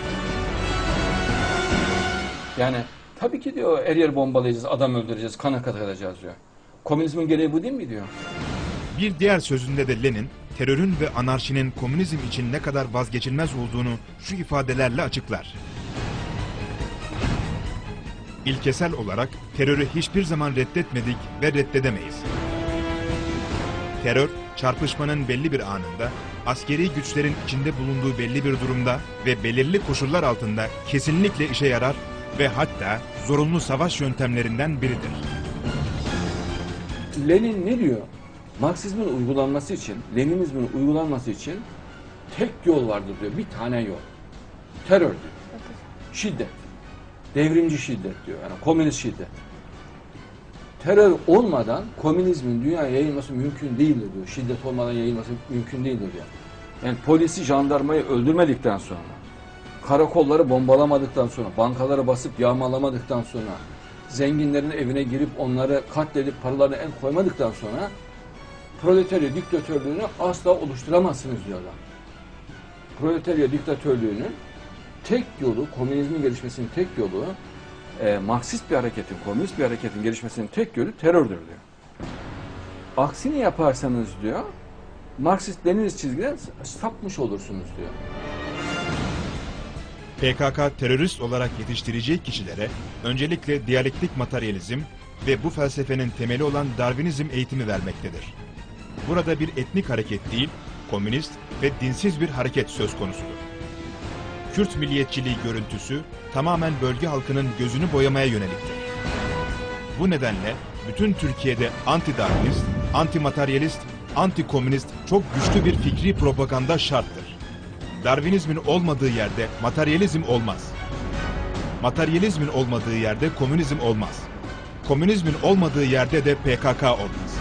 Yani tabii ki diyor her yer bombalayacağız, adam öldüreceğiz, kana katacağız diyor. Komünizmin gereği bu değil mi diyor. Bir diğer sözünde de Lenin, terörün ve anarşinin komünizm için ne kadar vazgeçilmez olduğunu şu ifadelerle açıklar. İlkesel olarak terörü hiçbir zaman reddetmedik ve reddedemeyiz. Terör, çarpışmanın belli bir anında, askeri güçlerin içinde bulunduğu belli bir durumda ve belirli koşullar altında kesinlikle işe yarar ve hatta zorunlu savaş yöntemlerinden biridir. Lenin ne diyor? Marksizmin uygulanması için, Leninizmin uygulanması için tek yol vardır diyor. Bir tane yol. Terör diyor. Şiddet. Devrimci şiddet diyor. Yani komünist şiddet. Terör olmadan komünizmin dünyaya yayılması mümkün değildir diyor. Şiddet olmadan yayılması mümkün değildir diyor. Yani polisi, jandarmayı öldürmedikten sonra, karakolları bombalamadıktan sonra, bankaları basıp yağmalamadıktan sonra, zenginlerin evine girip onları katledip paralarına el koymadıktan sonra proletarya diktatörlüğünü asla oluşturamazsınız diyor adam. Proletarya diktatörlüğünün tek yolu, komünizmin gelişmesinin tek yolu, e, Marksist bir hareketin, komünist bir hareketin gelişmesinin tek yolu terördür diyor. Aksini yaparsanız diyor, Marksist-Leninist çizgiden sapmış olursunuz diyor. P K K terörist olarak yetiştireceği kişilere öncelikle diyalektik materyalizm ve bu felsefenin temeli olan Darwinizm eğitimi vermektedir. Burada bir etnik hareket değil, komünist ve dinsiz bir hareket söz konusudur. Kürt milliyetçiliği görüntüsü tamamen bölge halkının gözünü boyamaya yöneliktir. Bu nedenle bütün Türkiye'de anti-Darwinist, anti-materyalist, anti-komünist çok güçlü bir fikri propaganda şarttır. Darwinizmin olmadığı yerde materyalizm olmaz. Materyalizmin olmadığı yerde komünizm olmaz. Komünizmin olmadığı yerde de P K K olmaz.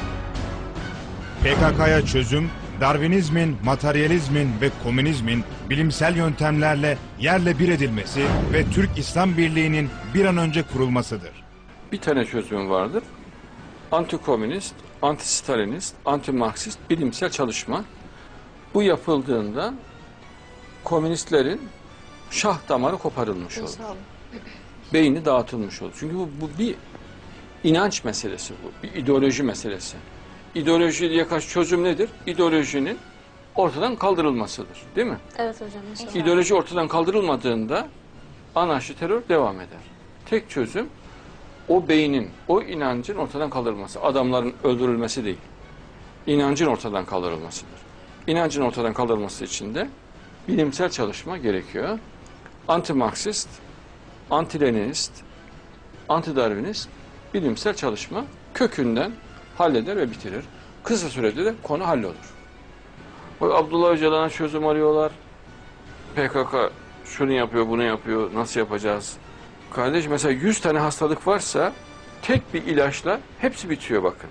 P K K'ya çözüm, Darwinizmin, materyalizmin ve komünizmin bilimsel yöntemlerle yerle bir edilmesi ve Türk İslam Birliği'nin bir an önce kurulmasıdır. Bir tane çözüm vardır. Anti-komünist, anti-stalinist, anti-marksist bilimsel çalışma. Bu yapıldığında komünistlerin şah damarı koparılmış olur. Beyni dağıtılmış olur. Çünkü bu, bu bir inanç meselesi bu. Bir ideoloji meselesi. İdeolojiye karşı çözüm nedir? İdeolojinin ortadan kaldırılmasıdır. Değil mi? Evet hocam. İnşallah. İdeoloji ortadan kaldırılmadığında anarşi, terör devam eder. Tek çözüm o beynin, o inancın ortadan kaldırılması. Adamların öldürülmesi değil. İnancın ortadan kaldırılmasıdır. İnancın ortadan kaldırılması için de bilimsel çalışma gerekiyor. Anti-Marksist, anti-Leninist, anti-Darwinist bilimsel çalışma kökünden halleder ve bitirir. Kısa sürede de konu hallolur. Bak Abdullah Öcalan'a çözüm arıyorlar. P K K şunu yapıyor, bunu yapıyor, nasıl yapacağız? Kardeş mesela yüz tane hastalık varsa tek bir ilaçla hepsi bitiyor bakın.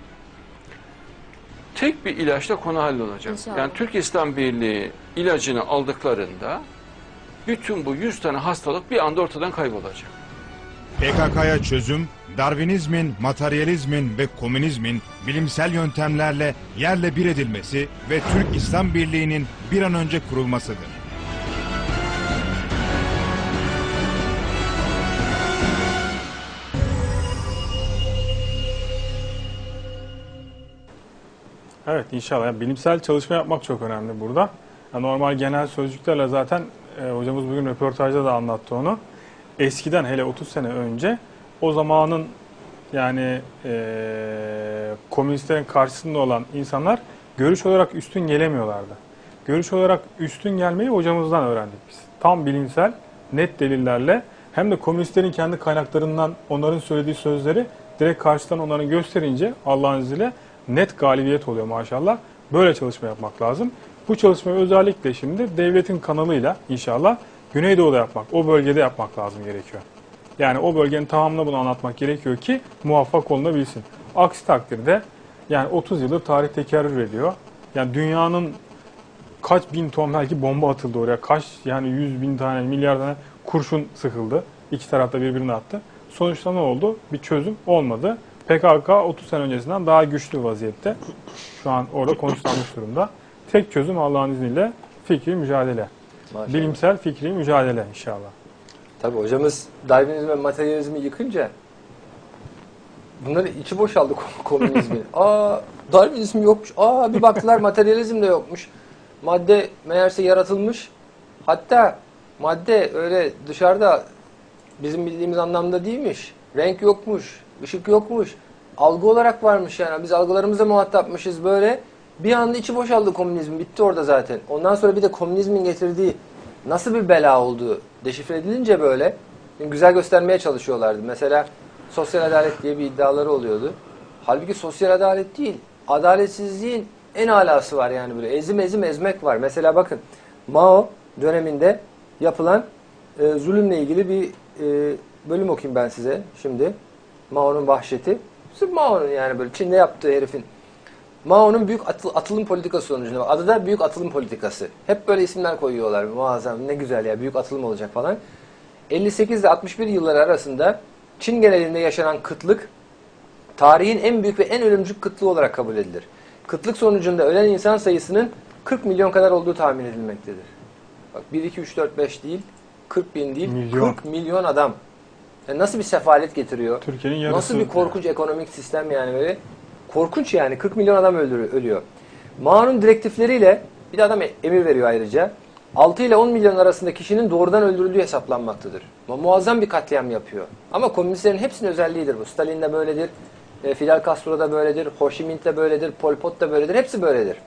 Tek bir ilaçla konu hallolacak. İnşallah. Yani Türk İslam Birliği ilacını aldıklarında bütün bu yüz tane hastalık bir anda ortadan kaybolacak. P K K'ya çözüm, Darwinizmin, materyalizmin ve komünizmin bilimsel yöntemlerle yerle bir edilmesi ve Türk İslam Birliği'nin bir an önce kurulmasıdır. Evet inşallah. Yani bilimsel çalışma yapmak çok önemli burada. Yani normal genel sözcüklerle zaten e, hocamız bugün röportajda da anlattı onu. Eskiden hele otuz sene önce o zamanın yani e, komünistlerin karşısında olan insanlar görüş olarak üstün gelemiyorlardı. Görüş olarak üstün gelmeyi hocamızdan öğrendik biz. Tam bilimsel, net delillerle hem de komünistlerin kendi kaynaklarından onların söylediği sözleri direkt karşıdan onları gösterince Allah'ın izniyle net galibiyet oluyor maşallah. Böyle çalışma yapmak lazım. Bu çalışmayı özellikle şimdi devletin kanalıyla inşallah Güneydoğu'da yapmak, o bölgede yapmak lazım gerekiyor. Yani o bölgenin tamamına bunu anlatmak gerekiyor ki muvaffak olunabilsin. Aksi takdirde yani otuz yıldır tarih tekerrür ediyor. Yani dünyanın kaç bin ton belki bomba atıldı oraya. Kaç yani yüz bin tane, milyar tane kurşun sıkıldı. İki tarafta birbirine attı. Sonuçta ne oldu? Bir çözüm olmadı. P K K otuz sene öncesinden daha güçlü vaziyette. Şu an orada konuşlanmış durumda. Tek çözüm Allah'ın izniyle fikri mücadele. Maşallah. Bilimsel fikri mücadele inşallah. Tabii hocamız Darwinizm ve materyalizmi yıkınca bunların içi boşaldı komünizmin. Aa Darwinizm yokmuş. Aa bir baktılar materyalizm de yokmuş. Madde meğerse yaratılmış. Hatta madde öyle dışarıda bizim bildiğimiz anlamda değilmiş. Renk yokmuş, ışık yokmuş. Algı olarak varmış yani. Biz algılarımızla muhatapmışız böyle. Bir anda içi boşaldı komünizm. Bitti orada zaten. Ondan sonra bir de komünizmin getirdiği nasıl bir bela olduğu deşifre edilince böyle güzel göstermeye çalışıyorlardı. Mesela sosyal adalet diye bir iddiaları oluyordu. Halbuki sosyal adalet değil. Adaletsizliğin en alası var yani böyle. Ezim ezim ezmek var. Mesela bakın Mao döneminde yapılan e, zulümle ilgili bir e, bölüm okuyayım ben size şimdi. Mao'nun vahşeti. Sırf Mao'nun yani böyle Çin'de yaptığı herifin. Mao'nun büyük atıl, atılım politikası sonucunda. Adı da büyük atılım politikası. Hep böyle isimler koyuyorlar. Muazzam ne güzel ya büyük atılım olacak falan. elli sekiz ile altmış bir yılları arasında Çin genelinde yaşanan kıtlık tarihin en büyük ve en ölümcül kıtlığı olarak kabul edilir. Kıtlık sonucunda ölen insan sayısının kırk milyon kadar olduğu tahmin edilmektedir. Bak bir, iki, üç, dört, beş değil, kırk bin değil, Milyon. kırk milyon adam. Yani nasıl bir sefalet getiriyor? Türkiye'nin yarısı. Nasıl bir korkunç ekonomik sistem yani böyle. Korkunç yani. kırk milyon adam ölüyor. Mao'nun direktifleriyle bir de adam emir veriyor ayrıca. altı ile on milyon arasında kişinin doğrudan öldürüldüğü hesaplanmaktadır. Muazzam bir katliam yapıyor. Ama komünistlerin hepsinin özelliğidir bu. Stalin de böyledir. Fidel Castro da böyledir. Ho Chi Minh de böyledir. Pol Pot da böyledir. Hepsi böyledir.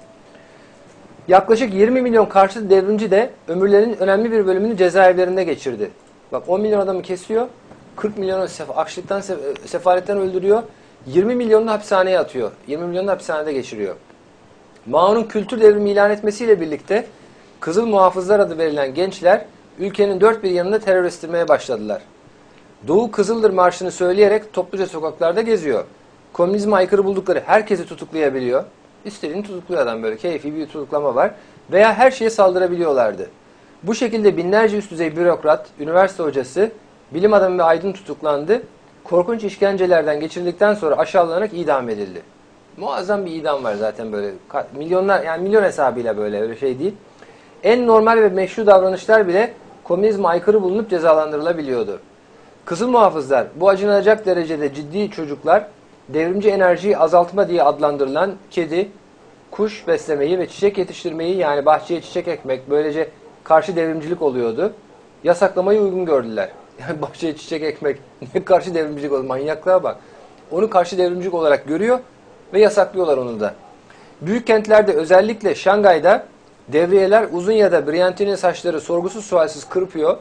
Yaklaşık yirmi milyon karşıt devrimci de ömürlerinin önemli bir bölümünü cezaevlerinde geçirdi. Bak on milyon adamı kesiyor. kırk milyonu sef açlıktan, sef sefaletten öldürüyor. yirmi milyonunu hapishaneye atıyor. yirmi milyonunu hapishanede geçiriyor. Mao'nun kültür devrimi ilan etmesiyle birlikte Kızıl Muhafızlar adı verilen gençler ülkenin dört bir yanında terör estirmeye başladılar. Doğu Kızıldır Marşı'nı söyleyerek topluca sokaklarda geziyor. Komünizme aykırı buldukları herkesi tutuklayabiliyor. İstediğini tutukluyor adam böyle. Keyfi bir tutuklama var. Veya her şeye saldırabiliyorlardı. Bu şekilde binlerce üst düzey bürokrat, üniversite hocası, bilim adamı ve aydın tutuklandı. Korkunç işkencelerden geçirildikten sonra aşağılanarak idam edildi. Muazzam bir idam var zaten böyle. Milyonlar yani milyon hesabıyla böyle öyle şey değil. En normal ve meşru davranışlar bile komünizme aykırı bulunup cezalandırılabiliyordu. Kızıl Muhafızlar bu acınacak derecede ciddi çocuklar devrimci enerjiyi azaltma diye adlandırılan kedi, kuş beslemeyi ve çiçek yetiştirmeyi yani bahçeye çiçek ekmek böylece karşı devrimcilik oluyordu. Yasaklamayı uygun gördüler. Yani bahçeye çiçek ekmek ne karşı devrimcilik olur manyaklığa bak. Onu karşı devrimcilik olarak görüyor ve yasaklıyorlar onu da. Büyük kentlerde özellikle Şangay'da devriyeler uzun ya da briyantinin saçları sorgusuz sualsiz kırpıyor.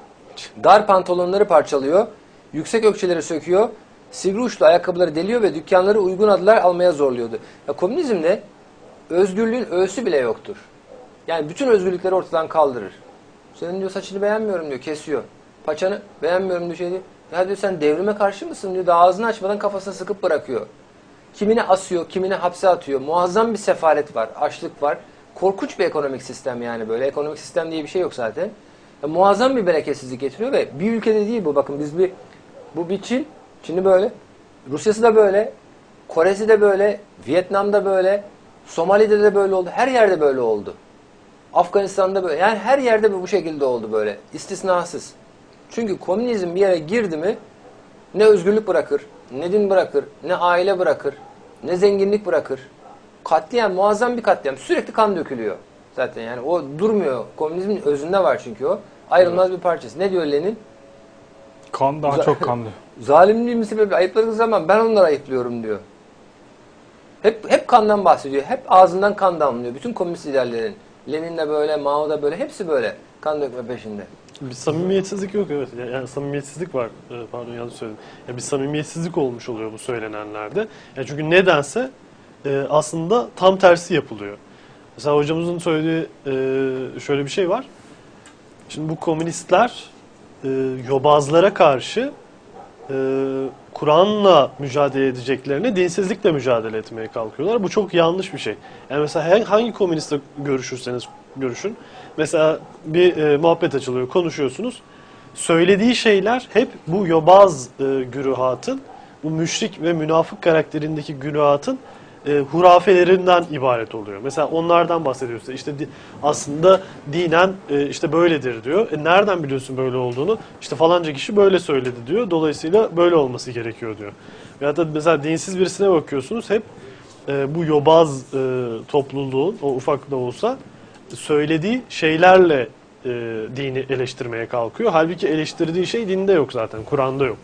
Dar pantolonları parçalıyor. Yüksek ökçeleri söküyor. Sivri uçlu ayakkabıları deliyor ve dükkanları uygun adlar almaya zorluyordu. Ya komünizmde özgürlüğün öğüsü bile yoktur. Yani bütün özgürlükleri ortadan kaldırır. Senin diyor saçını beğenmiyorum diyor, kesiyor. Paçanı beğenmiyorum diyor şey diyor. Ya diyor sen devrime karşı mısın diyor. Daha ağzını açmadan kafasına sıkıp bırakıyor. Kimini asıyor, kimini hapse atıyor. Muazzam bir sefalet var, açlık var. Korkunç bir ekonomik sistem yani böyle. Ekonomik sistem diye bir şey yok zaten. Ya, muazzam bir bereketsizlik getiriyor ve bir ülkede değil bu. Bakın biz bir, bu bir Çin. Çin'i böyle. Rusya'sı da böyle. Kore'si de böyle. Vietnam'da böyle. Somali'de de böyle oldu. Her yerde böyle oldu. Afganistan'da böyle. Yani her yerde bu şekilde oldu böyle. İstisnasız. Çünkü komünizm bir yere girdi mi ne özgürlük bırakır, ne din bırakır, ne aile bırakır, ne zenginlik bırakır. Katliam, muazzam bir katliam. Sürekli kan dökülüyor. Zaten yani o durmuyor. Komünizmin özünde var çünkü o. Ayrılmaz evet. bir parçası. Ne diyor Lenin? Kan daha çok kanlı. Zalimliğin sebebi ayıpladığı zaman ben onları ayıplıyorum diyor. Hep hep kandan bahsediyor. Hep ağzından kan damlıyor. Bütün komünist liderlerin. Lenin de böyle, Mao da böyle. Hepsi böyle. kan dökme peşinde. Bir samimiyetsizlik yok, evet. Yani, yani samimiyetsizlik var. Ee, pardon, yanlış söyledim. Yani bir samimiyetsizlik olmuş oluyor bu söylenenlerde. Yani çünkü nedense e, aslında tam tersi yapılıyor. Mesela hocamızın söylediği e, şöyle bir şey var. Şimdi bu komünistler e, yobazlara karşı e, Kur'an'la mücadele edeceklerine dinsizlikle mücadele etmeye kalkıyorlar. Bu çok yanlış bir şey. Yani mesela hangi komünistle görüşürseniz görüşün. Mesela bir e, muhabbet açılıyor, konuşuyorsunuz. Söylediği şeyler hep bu yobaz e, güruhatın, bu müşrik ve münafık karakterindeki güruhatın e, hurafelerinden ibaret oluyor. Mesela onlardan bahsediyorsa işte di, aslında dinen e, işte böyledir diyor. E, nereden biliyorsun böyle olduğunu? İşte falanca kişi böyle söyledi diyor. Dolayısıyla böyle olması gerekiyor diyor. Veyahut da mesela dinsiz birisine bakıyorsunuz, hep e, bu yobaz e, topluluğun, o ufak da olsa söylediği şeylerle e, dini eleştirmeye kalkıyor. Halbuki eleştirdiği şey dinde yok zaten, Kur'an'da yok.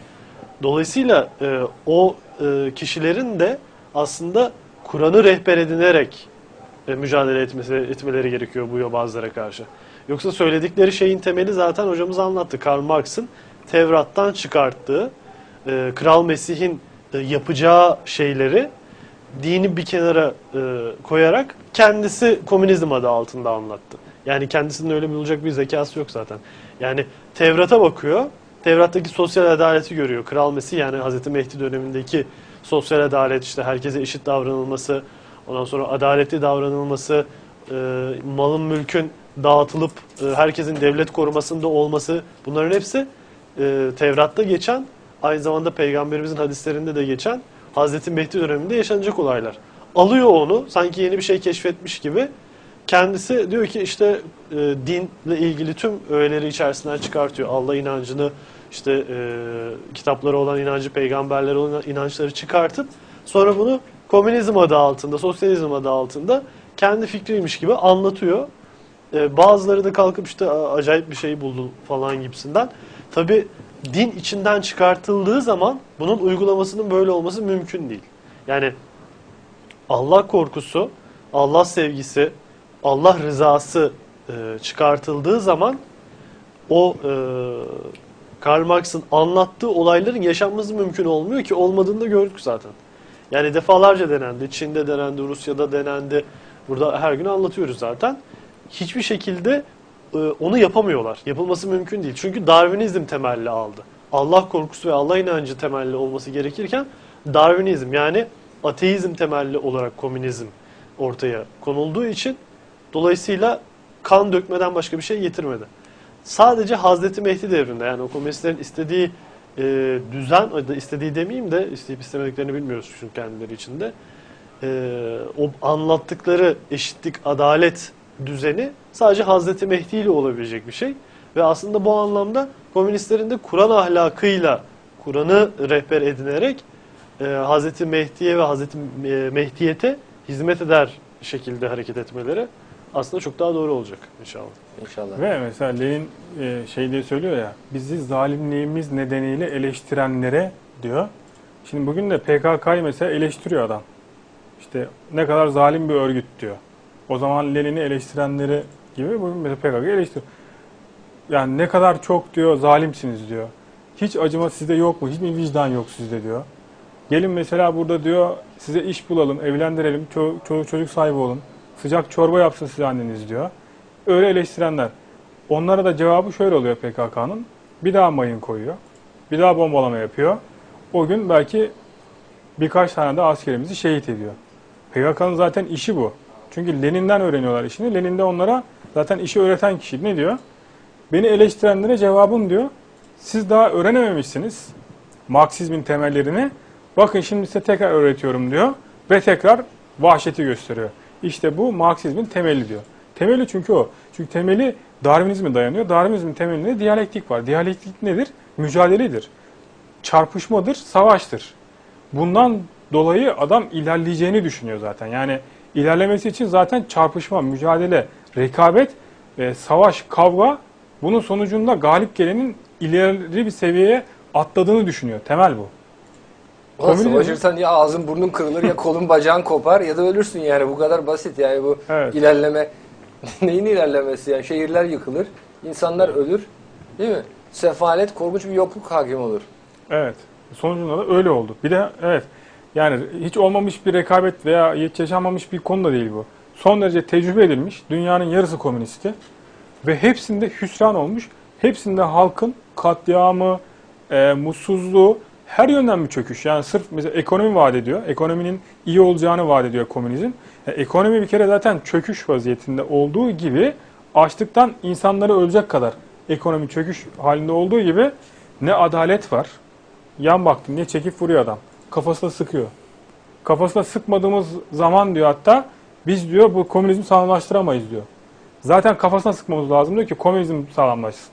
Dolayısıyla e, o e, kişilerin de aslında Kur'an'ı rehber edinerek e, mücadele etmesi, etmeleri gerekiyor bu yobazlara karşı. Yoksa söyledikleri şeyin temeli zaten hocamız anlattı. Karl Marx'ın Tevrat'tan çıkarttığı, e, Kral Mesih'in e, yapacağı şeyleri dini bir kenara e, koyarak kendisi komünizm adı altında anlattı. Yani kendisinin öyle bulacak bir zekası yok zaten. Yani Tevrat'a bakıyor, Tevrat'taki sosyal adaleti görüyor. Kral Mesih, yani Hazreti Mehdi dönemindeki sosyal adalet, işte herkese eşit davranılması, ondan sonra adaletli davranılması, e, malın mülkün dağıtılıp e, herkesin devlet korumasında olması, bunların hepsi e, Tevrat'ta geçen, aynı zamanda Peygamberimizin hadislerinde de geçen Hazreti Mehdi döneminde yaşanacak olaylar. Alıyor onu, sanki yeni bir şey keşfetmiş gibi. Kendisi diyor ki işte e, dinle ilgili tüm öğeleri içerisinden çıkartıyor. Allah inancını, işte e, kitaplara olan inancı, peygamberlere olan inançları çıkartıp sonra bunu komünizm adı altında, sosyalizm adı altında kendi fikriymiş gibi anlatıyor. E, bazıları da kalkıp işte acayip bir şey buldu falan gibisinden. Tabii din içinden çıkartıldığı zaman bunun uygulamasının böyle olması mümkün değil. Yani Allah korkusu, Allah sevgisi, Allah rızası e, çıkartıldığı zaman o e, Karl Marx'ın anlattığı olayların yaşanması mümkün olmuyor ki, olmadığını da gördük zaten. Yani defalarca denendi, Çin'de denendi, Rusya'da denendi. Burada her gün anlatıyoruz zaten. Hiçbir şekilde e, onu yapamıyorlar. Yapılması mümkün değil. Çünkü Darwinizm temelli aldı. Allah korkusu ve Allah inancı temelli olması gerekirken Darwinizm, yani ateizm temelli olarak komünizm ortaya konulduğu için dolayısıyla kan dökmeden başka bir şey getirmedi. Sadece Hazreti Mehdi devrinde, yani o komünistlerin istediği e, düzen, istediği demeyeyim de isteyip istemediklerini bilmiyoruz çünkü kendileri içinde. E, o anlattıkları eşitlik, adalet düzeni sadece Hazreti Mehdi ile olabilecek bir şey. Ve aslında bu anlamda komünistlerin de Kur'an ahlakıyla, Kur'an'ı rehber edinerek e, Hazreti Mehdi'ye ve Hazreti Mehdiyete hizmet eder şekilde hareket etmeleri aslında çok daha doğru olacak inşallah. İnşallah. Ve mesela Lenin e, şey diye söylüyor ya, bizi zalimliğimiz nedeniyle eleştirenlere diyor. Şimdi bugün de P K K'yı mesela eleştiriyor adam. İşte ne kadar zalim bir örgüt diyor. O zaman Lenin'i eleştirenleri gibi bugün mesela P K K'yı eleştiriyor. Yani ne kadar çok diyor zalimsiniz diyor. Hiç acıma sizde yok mu? Hiç mi vicdan yok sizde diyor. Gelin mesela burada diyor size iş bulalım, evlendirelim, ço- ço- çocuk sahibi olun. Sıcak çorba yapsın size anneniz diyor. Öyle eleştirenler. Onlara da cevabı şöyle oluyor P K K'nın. Bir daha mayın koyuyor. Bir daha bombalama yapıyor. O gün belki birkaç tane de askerimizi şehit ediyor. P K K'nın zaten işi bu. Çünkü Lenin'den öğreniyorlar işini. Lenin de onlara zaten işi öğreten kişi. Ne diyor? Beni eleştirenlere cevabım diyor. Siz daha öğrenememişsiniz Marksizmin temellerini. Bakın şimdi size tekrar öğretiyorum diyor. Ve tekrar vahşeti gösteriyor. İşte bu Marksizmin temeli diyor. Temeli çünkü o. Çünkü temeli Darwinizme dayanıyor. Darwinizmin temelinde diyalektik var. Diyalektik nedir? Mücadeledir. Çarpışmadır, savaştır. Bundan dolayı adam ilerleyeceğini düşünüyor zaten. Yani ilerlemesi için zaten çarpışma, mücadele, rekabet, e, savaş, kavga, bunun sonucunda galip gelenin ileri bir seviyeye atladığını düşünüyor. Temel bu. Ulan savaşırsan ya ağzın burnun kırılır ya kolun bacağın kopar ya da ölürsün, yani bu kadar basit yani bu Evet. ilerleme. Neyin ilerlemesi yani? Şehirler yıkılır, insanlar ölür, değil mi? Sefalet, korkunç bir yokluk hakim olur. Evet. Sonucunda da öyle oldu. Bir de evet yani hiç olmamış bir rekabet veya hiç yaşanmamış bir konu da değil bu. Son derece tecrübe edilmiş. Dünyanın yarısı komünisti. Ve hepsinde hüsran olmuş. Hepsinde halkın katliamı, e, mutsuzluğu, her yönden bir çöküş. Yani sırf mesela ekonomi vaat ediyor. Ekonominin iyi olacağını vaat ediyor komünizm. E, ekonomi bir kere zaten çöküş vaziyetinde olduğu gibi açlıktan insanları ölecek kadar ekonomi çöküş halinde olduğu gibi ne adalet var. Yan baktım diye çekip vuruyor adam. Kafasına sıkıyor. Kafasına sıkmadığımız zaman diyor hatta biz diyor bu komünizmi sağlamlaştıramayız diyor. Zaten kafasına sıkmamız lazım diyor ki komünizm sağlamlaşsın.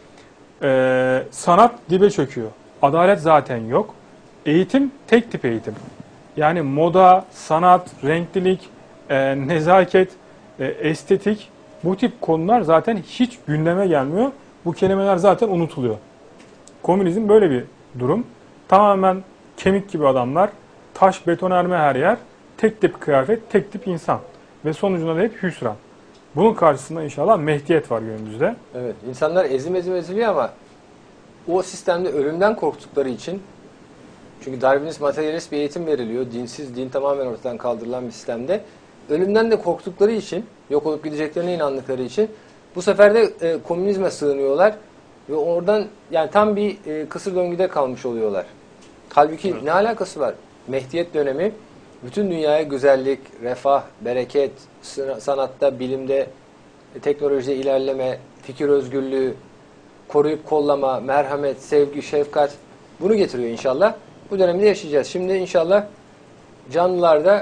Ee, sanat dibe çöküyor. Adalet zaten yok. Eğitim tek tip eğitim. Yani moda, sanat, renklilik, e, nezaket, e, estetik bu tip konular zaten hiç gündeme gelmiyor. Bu kelimeler zaten unutuluyor. Komünizm böyle bir durum. Tamamen kemik gibi adamlar, taş betonarme her yer, tek tip kıyafet, tek tip insan. Ve sonucunda da hep hüsran. Bunun karşısında inşallah mehdiyet var günümüzde. Evet, insanlar ezim ezim eziliyor ama o sistemde ölümden korktukları için, çünkü Darwinist materyalist bir eğitim veriliyor, dinsiz, din tamamen ortadan kaldırılan bir sistemde, ölümden de korktukları için, yok olup gideceklerine inandıkları için bu sefer de e, komünizme sığınıyorlar ve oradan yani tam bir e, kısır döngüde kalmış oluyorlar. Halbuki evet. Ne alakası var? Mehdiyet dönemi bütün dünyaya güzellik, refah, bereket, sanatta, bilimde, teknolojide ilerleme, fikir özgürlüğü, koruyup kollama, merhamet, sevgi, şefkat bunu getiriyor inşallah. Bu dönemde yaşayacağız. Şimdi inşallah canlılarda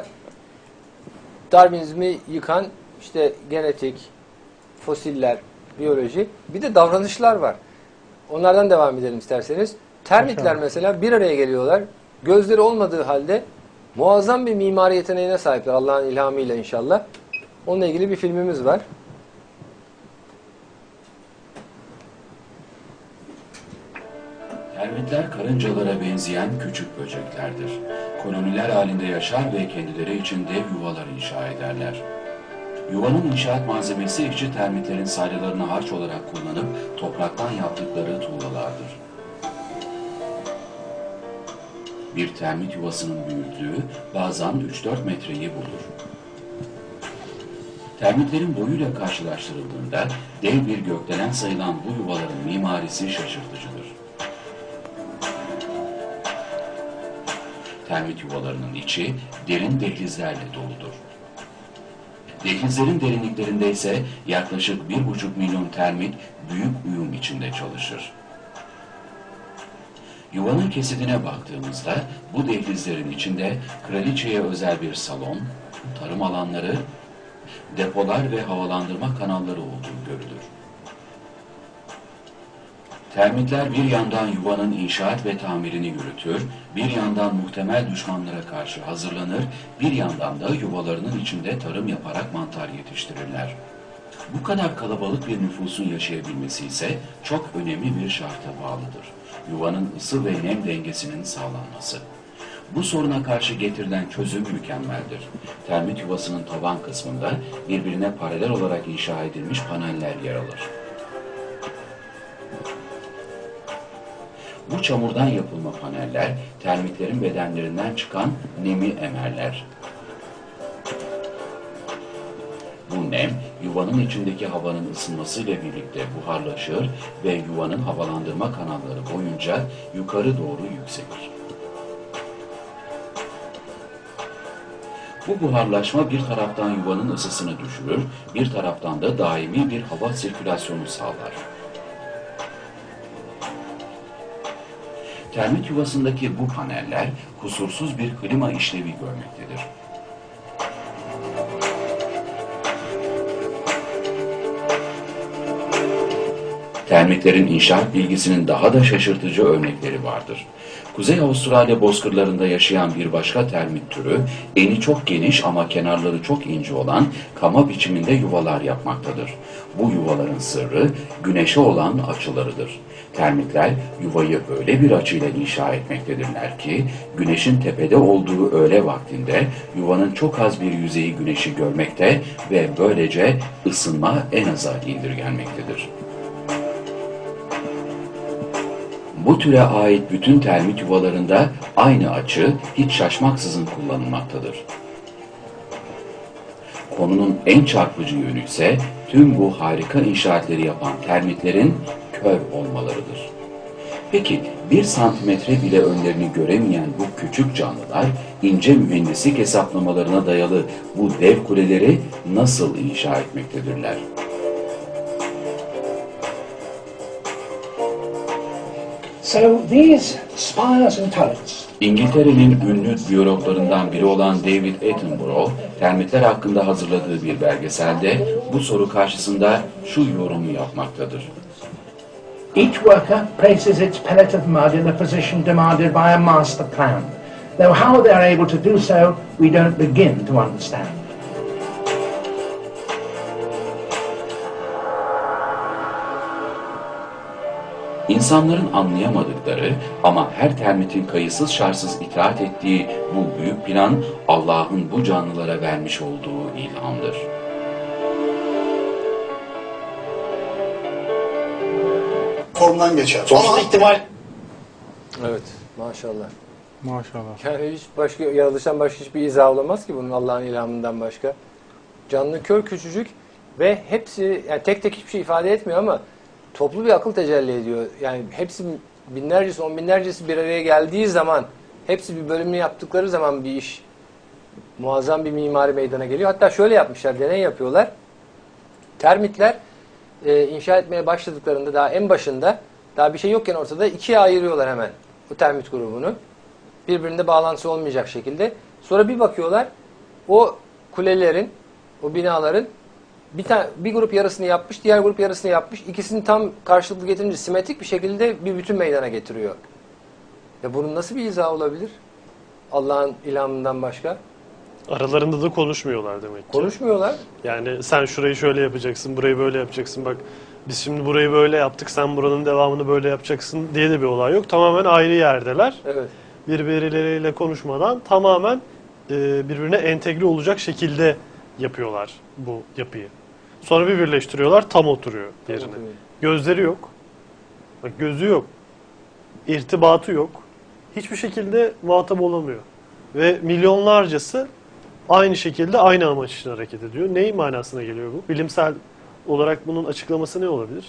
Darwinizmi yıkan işte genetik, fosiller, biyoloji, bir de davranışlar var. Onlardan devam edelim isterseniz. Termitler mesela bir araya geliyorlar. Gözleri olmadığı halde muazzam bir mimari yeteneğine sahipler Allah'ın ilhamıyla inşallah. Onunla ilgili bir filmimiz var. Termitler karıncalara benzeyen küçük böceklerdir. Koloniler halinde yaşar ve kendileri için dev yuvalar inşa ederler. Yuvanın inşaat malzemesi işçi termitlerin salyalarını harç olarak kullanıp topraktan yaptıkları tuğlalardır. Bir termit yuvasının büyüklüğü bazen üç dört metreyi bulur. Termitlerin boyuyla karşılaştırıldığında dev bir gökdelen sayılan bu yuvaların mimarisi şaşırtıcıdır. Termit yuvalarının içi derin dehlizlerle doludur. Dehlizlerin derinliklerinde ise yaklaşık bir buçuk milyon termit büyük uyum içinde çalışır. Yuvanın kesidine baktığımızda bu dehlizlerin içinde kraliçeye özel bir salon, tarım alanları, depolar ve havalandırma kanalları olduğu görülür. Termitler bir yandan yuvanın inşaat ve tamirini yürütür, bir yandan muhtemel düşmanlara karşı hazırlanır, bir yandan da yuvalarının içinde tarım yaparak mantar yetiştirirler. Bu kadar kalabalık bir nüfusun yaşayabilmesi ise çok önemli bir şarta bağlıdır. Yuvanın ısı ve nem dengesinin sağlanması. Bu soruna karşı getirilen çözüm mükemmeldir. Termit yuvasının taban kısmında birbirine paralel olarak inşa edilmiş paneller yer alır. Bu çamurdan yapılma paneller, termitlerin bedenlerinden çıkan nemi emerler. Bu nem, yuvanın içindeki havanın ısınmasıyla birlikte buharlaşır ve yuvanın havalandırma kanalları boyunca yukarı doğru yükselir. Bu buharlaşma bir taraftan yuvanın ısısını düşürür, bir taraftan da daimi bir hava sirkülasyonu sağlar. Termit yuvasındaki bu paneller kusursuz bir klima işlevi görmektedir. Termitlerin inşaat bilgisinin daha da şaşırtıcı örnekleri vardır. Kuzey Avustralya bozkırlarında yaşayan bir başka termit türü, eni çok geniş ama kenarları çok ince olan kama biçiminde yuvalar yapmaktadır. Bu yuvaların sırrı güneşe olan açılarıdır. Termitler yuvayı öyle bir açıyla inşa etmektedirler ki, güneşin tepede olduğu öğle vaktinde yuvanın çok az bir yüzeyi güneşi görmekte ve böylece ısınma en aza indirgenmektedir. Bu türe ait bütün termit yuvalarında aynı açı hiç şaşmaksızın kullanılmaktadır. Konunun en çarpıcı yönü ise tüm bu harika inşaatları yapan termitlerin kör olmalarıdır. Peki bir santimetre bile önlerini göremeyen bu küçük canlılar ince mühendislik hesaplamalarına dayalı bu dev kuleleri nasıl inşa etmektedirler? So these spires and turrets. İngiltere'nin ünlü biyologlarından biri olan David Attenborough, termitler hakkında hazırladığı bir belgeselde bu soru karşısında şu yorumu yapmaktadır. Each worker places its pellet of mud in the position demanded by a master plan. Though how they are able to do so, we don't begin to understand. İnsanların anlayamadıkları ama her termitin kayıtsız şartsız itaat ettiği bu büyük plan Allah'ın bu canlılara vermiş olduğu ilhamdır. Formdan geçer. Sonsuz Ama ihtimal. Evet, maşallah. Maşallah. Yani hiç başka, yaratılıştan başka hiçbir izah olamaz ki bunun Allah'ın ilhamından başka. Canlı kör küçücük ve hepsi, yani tek tek hiçbir şey ifade etmiyor ama toplu bir akıl tecelli ediyor. Yani hepsi binlercesi, on binlercesi bir araya geldiği zaman, hepsi bir bölümünü yaptıkları zaman bir iş, muazzam bir mimari meydana geliyor. Hatta şöyle yapmışlar, deney yapıyorlar. Termitler e, inşa etmeye başladıklarında daha en başında, daha bir şey yokken ortada ikiye ayırıyorlar hemen bu termit grubunu. Birbirinde bağlantısı olmayacak şekilde. Sonra bir bakıyorlar, o kulelerin, o binaların bir tane bir grup yarısını yapmış, diğer grup yarısını yapmış. İkisini tam karşılıklı getirince simetrik bir şekilde bir bütün meydana getiriyor. Ya bunun nasıl bir izahı olabilir? Allah'ın ilhamından başka? Aralarında da konuşmuyorlar demek ki. Konuşmuyorlar. Yani sen şurayı şöyle yapacaksın, burayı böyle yapacaksın. Bak biz şimdi burayı böyle yaptık, sen buranın devamını böyle yapacaksın diye de bir olay yok. Tamamen ayrı yerdeler. Evet. Birbirleriyle konuşmadan tamamen e, birbirine entegre olacak şekilde yapıyorlar bu yapıyı. Sonra bir birleştiriyorlar, tam oturuyor yerine. Tam oturuyor. Gözleri yok. Bak gözü yok. İrtibatı yok. Hiçbir şekilde muhatap olamıyor. Ve milyonlarcası aynı şekilde aynı amaç için hareket ediyor. Neyin manasına geliyor bu? Bilimsel olarak bunun açıklaması ne olabilir?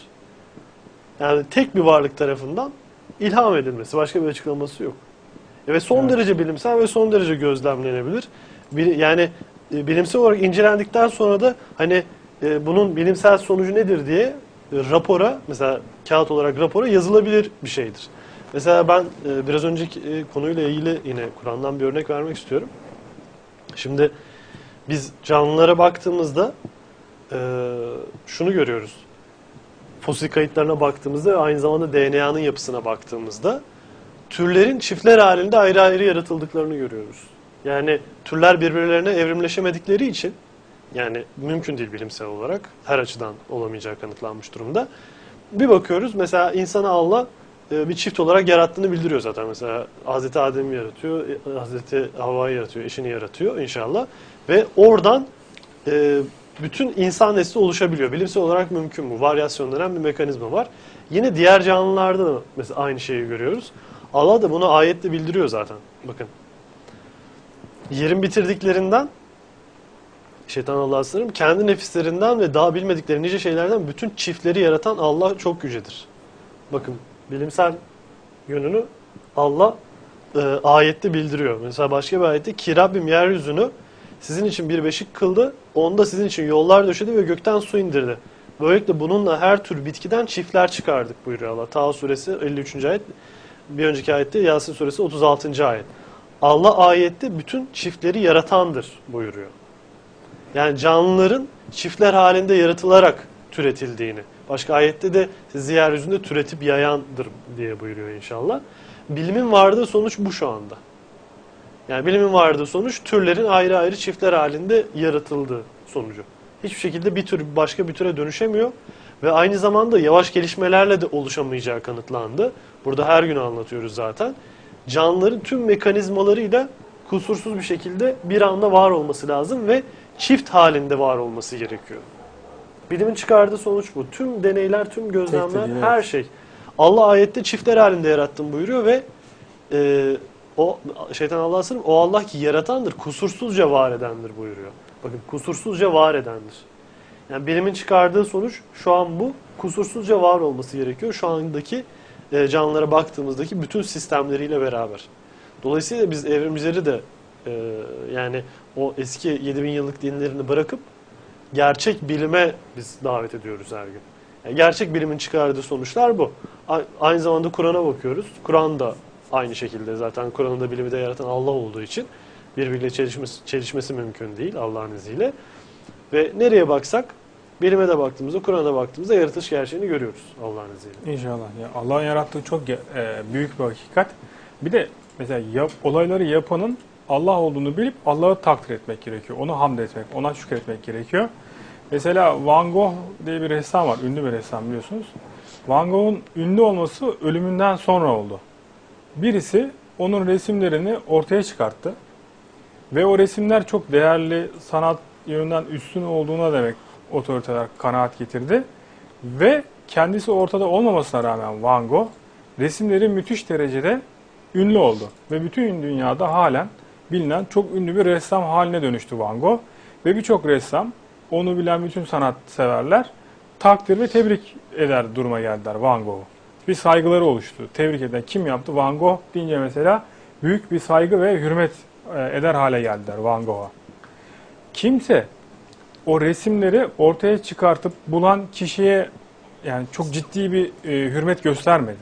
Yani tek bir varlık tarafından ilham edilmesi. Başka bir açıklaması yok. Ve son evet. derece bilimsel ve son derece gözlemlenebilir. Yani bilimsel olarak incelendikten sonra da hani bunun bilimsel sonucu nedir diye rapora, mesela kağıt olarak rapora yazılabilir bir şeydir. Mesela ben biraz önceki konuyla ilgili yine Kur'an'dan bir örnek vermek istiyorum. Şimdi biz canlılara baktığımızda şunu görüyoruz. Fosil kayıtlarına baktığımızda ve aynı zamanda D N A'nın yapısına baktığımızda türlerin çiftler halinde ayrı ayrı yaratıldıklarını görüyoruz. Yani türler birbirlerine evrimleşemedikleri için, yani mümkün değil bilimsel olarak, her açıdan olamayacağı kanıtlanmış durumda. Bir bakıyoruz mesela insanı Allah bir çift olarak yarattığını bildiriyor zaten. Mesela Hazreti Adem'i yaratıyor, Hazreti Havva'yı yaratıyor, eşini yaratıyor inşallah. Ve oradan bütün insan nesli oluşabiliyor. Bilimsel olarak mümkün bu. Varyasyon denen bir mekanizma var. Yine diğer canlılarda da mesela aynı şeyi görüyoruz. Allah da bunu ayette bildiriyor zaten. Bakın. Yerin bitirdiklerinden, şeytan Allah'a sığınırım, kendi nefislerinden ve daha bilmedikleri nice şeylerden bütün çiftleri yaratan Allah çok yücedir. Bakın bilimsel yönünü Allah e, ayette bildiriyor. Mesela başka bir ayette ki Rabbim yeryüzünü sizin için bir beşik kıldı, onda sizin için yollar döşedi ve gökten su indirdi. Böylelikle bununla her tür bitkiden çiftler çıkardık buyuruyor Allah. Taha suresi elli üçüncü ayet, bir önceki ayette Yasin suresi otuz altıncı ayet. Allah ayette bütün çiftleri yaratandır buyuruyor. Yani canlıların çiftler halinde yaratılarak türetildiğini, Başka ayette de sizi yeryüzünde türetip yayandır diye buyuruyor inşallah. Bilimin vardığı sonuç bu şu anda. Yani bilimin vardığı sonuç türlerin ayrı ayrı çiftler halinde yaratıldığı sonucu. Hiçbir şekilde bir tür başka bir türe dönüşemiyor ve aynı zamanda yavaş gelişmelerle de oluşamayacağı kanıtlandı. Burada her gün anlatıyoruz zaten. Canlıların tüm mekanizmalarıyla kusursuz bir şekilde bir anda var olması lazım ve çift halinde var olması gerekiyor. Bilimin çıkardığı sonuç bu. Tüm deneyler, tüm gözlemler, Tek tek, her şey. Allah ayette çiftler halinde yarattım buyuruyor ve e, o şeytan Allah'a sığınırım, o Allah ki yaratandır, kusursuzca var edendir buyuruyor. Bakın kusursuzca var edendir. Yani bilimin çıkardığı sonuç şu an bu. Kusursuzca var olması gerekiyor. Şu andaki e, canlılara baktığımızdaki bütün sistemleriyle beraber. Dolayısıyla biz evrimcileri de e, yani o eski yedi bin yıllık dinlerini bırakıp gerçek bilime biz davet ediyoruz her gün. Yani gerçek bilimin çıkardığı sonuçlar bu. A- aynı zamanda Kur'an'a bakıyoruz. Kur'an da aynı şekilde, zaten Kur'an'ın da bilimi de yaratan Allah olduğu için birbiriyle çelişmesi, çelişmesi mümkün değil Allah'ın izniyle. Ve nereye baksak, bilime de baktığımızda, Kur'an'a baktığımızda yaratılış gerçeğini görüyoruz Allah'ın izniyle. İnşallah. Ya Allah'ın yarattığı çok e, büyük bir hakikat. Bir de mesela yap, olayları yapanın Allah olduğunu bilip Allah'ı takdir etmek gerekiyor. Onu hamd etmek, ona şükretmek gerekiyor. Mesela Van Gogh diye bir ressam var. Ünlü bir ressam biliyorsunuz. Van Gogh'un ünlü olması ölümünden sonra oldu. Birisi onun resimlerini ortaya çıkarttı. Ve o resimler çok değerli, sanat yönünden üstün olduğuna demek otoriteler kanaat getirdi. Ve kendisi ortada olmamasına rağmen Van Gogh resimleri müthiş derecede ünlü oldu. Ve bütün dünyada halen bilinen çok ünlü bir ressam haline dönüştü Van Gogh. Ve birçok ressam, onu bilen bütün sanatseverler takdir ve tebrik eder duruma geldiler Van Gogh'u. Bir saygıları oluştu. Tebrik eden kim yaptı? Van Gogh deyince mesela büyük bir saygı ve hürmet eder hale geldiler Van Gogh'a. Kimse o resimleri ortaya çıkartıp bulan kişiye yani çok ciddi bir e, hürmet göstermedi.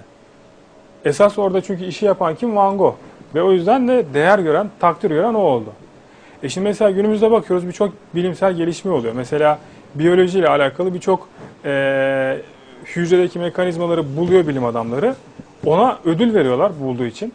Esas orada çünkü işi yapan kim? Van Gogh. Ve o yüzden de değer gören, takdir gören o oldu. E şimdi mesela günümüzde bakıyoruz birçok bilimsel gelişme oluyor. Mesela biyolojiyle alakalı birçok e, hücredeki mekanizmaları buluyor bilim adamları. Ona ödül veriyorlar bulduğu için.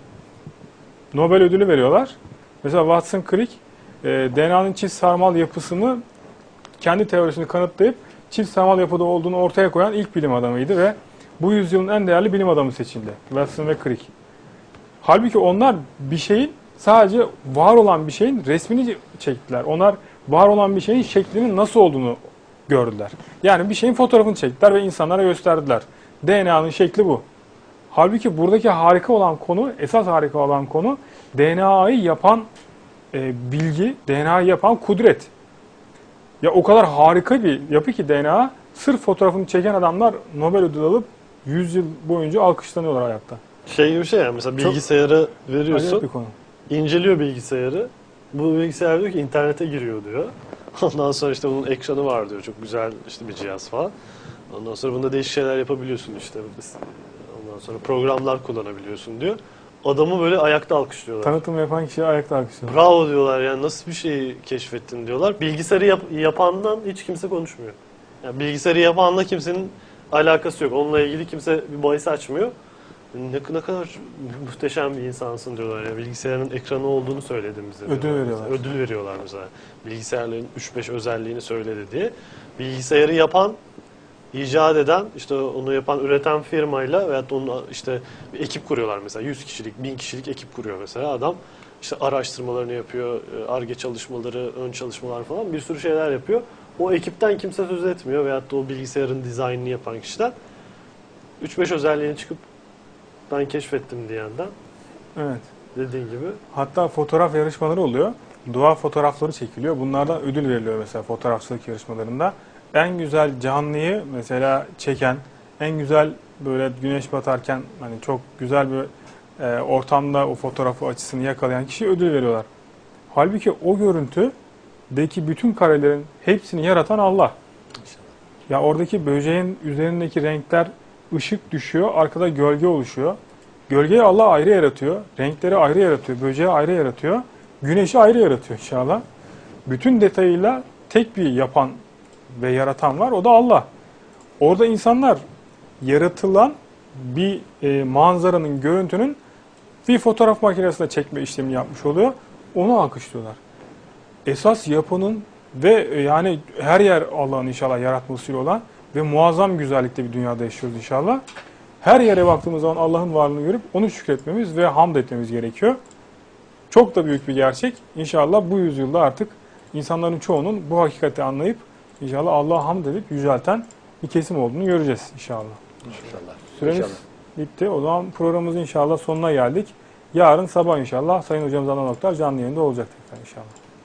Nobel ödülü veriyorlar. Mesela Watson Crick e, D N A'nın çift sarmal yapısını kendi teorisini kanıtlayıp çift sarmal yapıda olduğunu ortaya koyan ilk bilim adamıydı ve bu yüzyılın en değerli bilim adamı seçildi. Watson ve Crick. Halbuki onlar bir şeyin, sadece var olan bir şeyin resmini çektiler. Onlar var olan bir şeyin şeklinin nasıl olduğunu gördüler. Yani bir şeyin fotoğrafını çektiler ve insanlara gösterdiler. D N A'nın şekli bu. Halbuki buradaki harika olan konu, esas harika olan konu D N A'yı yapan e, bilgi, D N A'yı yapan kudret. Ya o kadar harika bir yapı ki D N A, sırf fotoğrafını çeken adamlar Nobel ödülü alıp yüz yıl boyunca alkışlanıyorlar hayatta. Şey gibi bir şey yani, mesela bilgisayarı Çok veriyorsun, bir konu. inceliyor bilgisayarı. Bu bilgisayar diyor ki internete giriyor diyor. Ondan sonra işte bunun ekranı var diyor. Çok güzel işte bir cihaz falan. Ondan sonra bunda değişik şeyler yapabiliyorsun işte. Ondan sonra programlar kullanabiliyorsun diyor. Adamı böyle ayakta alkışlıyorlar. Tanıtım yapan kişiye ayakta alkışlıyorlar. Bravo diyorlar, yani nasıl bir şey keşfettin diyorlar. Bilgisayarı yap yapandan hiç kimse konuşmuyor. Yani bilgisayarı yapanla kimsenin alakası yok. Onunla ilgili kimse bir bahis açmıyor. Ne, ne kadar muhteşem bir insansın diyorlar. Yani bilgisayarın ekranı olduğunu söyledim bize. Ödül diyorlar. veriyorlar. Ödül veriyorlar mesela. Bilgisayarların üç beş özelliğini söyledi diye. Bilgisayarı yapan, icat eden, işte onu yapan, üreten firmayla veyahut onu işte bir ekip kuruyorlar mesela. yüz kişilik, bin kişilik ekip kuruyor mesela adam. İşte araştırmalarını yapıyor, Ar-Ge çalışmaları, ön çalışmalar falan bir sürü şeyler yapıyor. O ekipten kimse söz etmiyor veyahut da o bilgisayarın dizaynını yapan kişiden üç beş özelliğini çıkıp ben keşfettim diyenden. Evet. Dediğin gibi. Hatta fotoğraf yarışmaları oluyor. Doğa fotoğrafları çekiliyor. Bunlardan ödül veriliyor mesela fotoğrafçılık yarışmalarında. En güzel canlıyı mesela çeken, en güzel böyle güneş batarken hani çok güzel bir e, ortamda o fotoğrafı açısını yakalayan kişiye ödül veriyorlar. Halbuki o görüntüdeki bütün karelerin hepsini yaratan Allah. Ya oradaki böceğin üzerindeki renkler, ışık düşüyor, arkada gölge oluşuyor. Gölgeyi Allah ayrı yaratıyor, renkleri ayrı yaratıyor, böceği ayrı yaratıyor, güneşi ayrı yaratıyor inşallah. Bütün detayıyla tek bir yapan ve yaratan var, o da Allah. Orada insanlar yaratılan bir e, manzaranın, görüntünün bir fotoğraf makinesinde çekme işlemini yapmış oluyor. Onu alkışlıyorlar. Esas yapının ve e, yani her yer Allah'ın inşallah yaratmasıyla olan ve muazzam güzellikte bir dünyada yaşıyoruz inşallah. Her yere baktığımız zaman Allah'ın varlığını görüp onu şükretmemiz ve hamd etmemiz gerekiyor. Çok da büyük bir gerçek. İnşallah bu yüzyılda artık insanların çoğunun bu hakikati anlayıp inşallah Allah'a hamd edip yücelten bir kesim olduğunu göreceğiz inşallah. İnşallah. Süremiz İnşallah. bitti. O zaman programımızın inşallah sonuna geldik. Yarın sabah inşallah Sayın Hocamız Adnan Oktar canlı yayında olacak tekrar inşallah.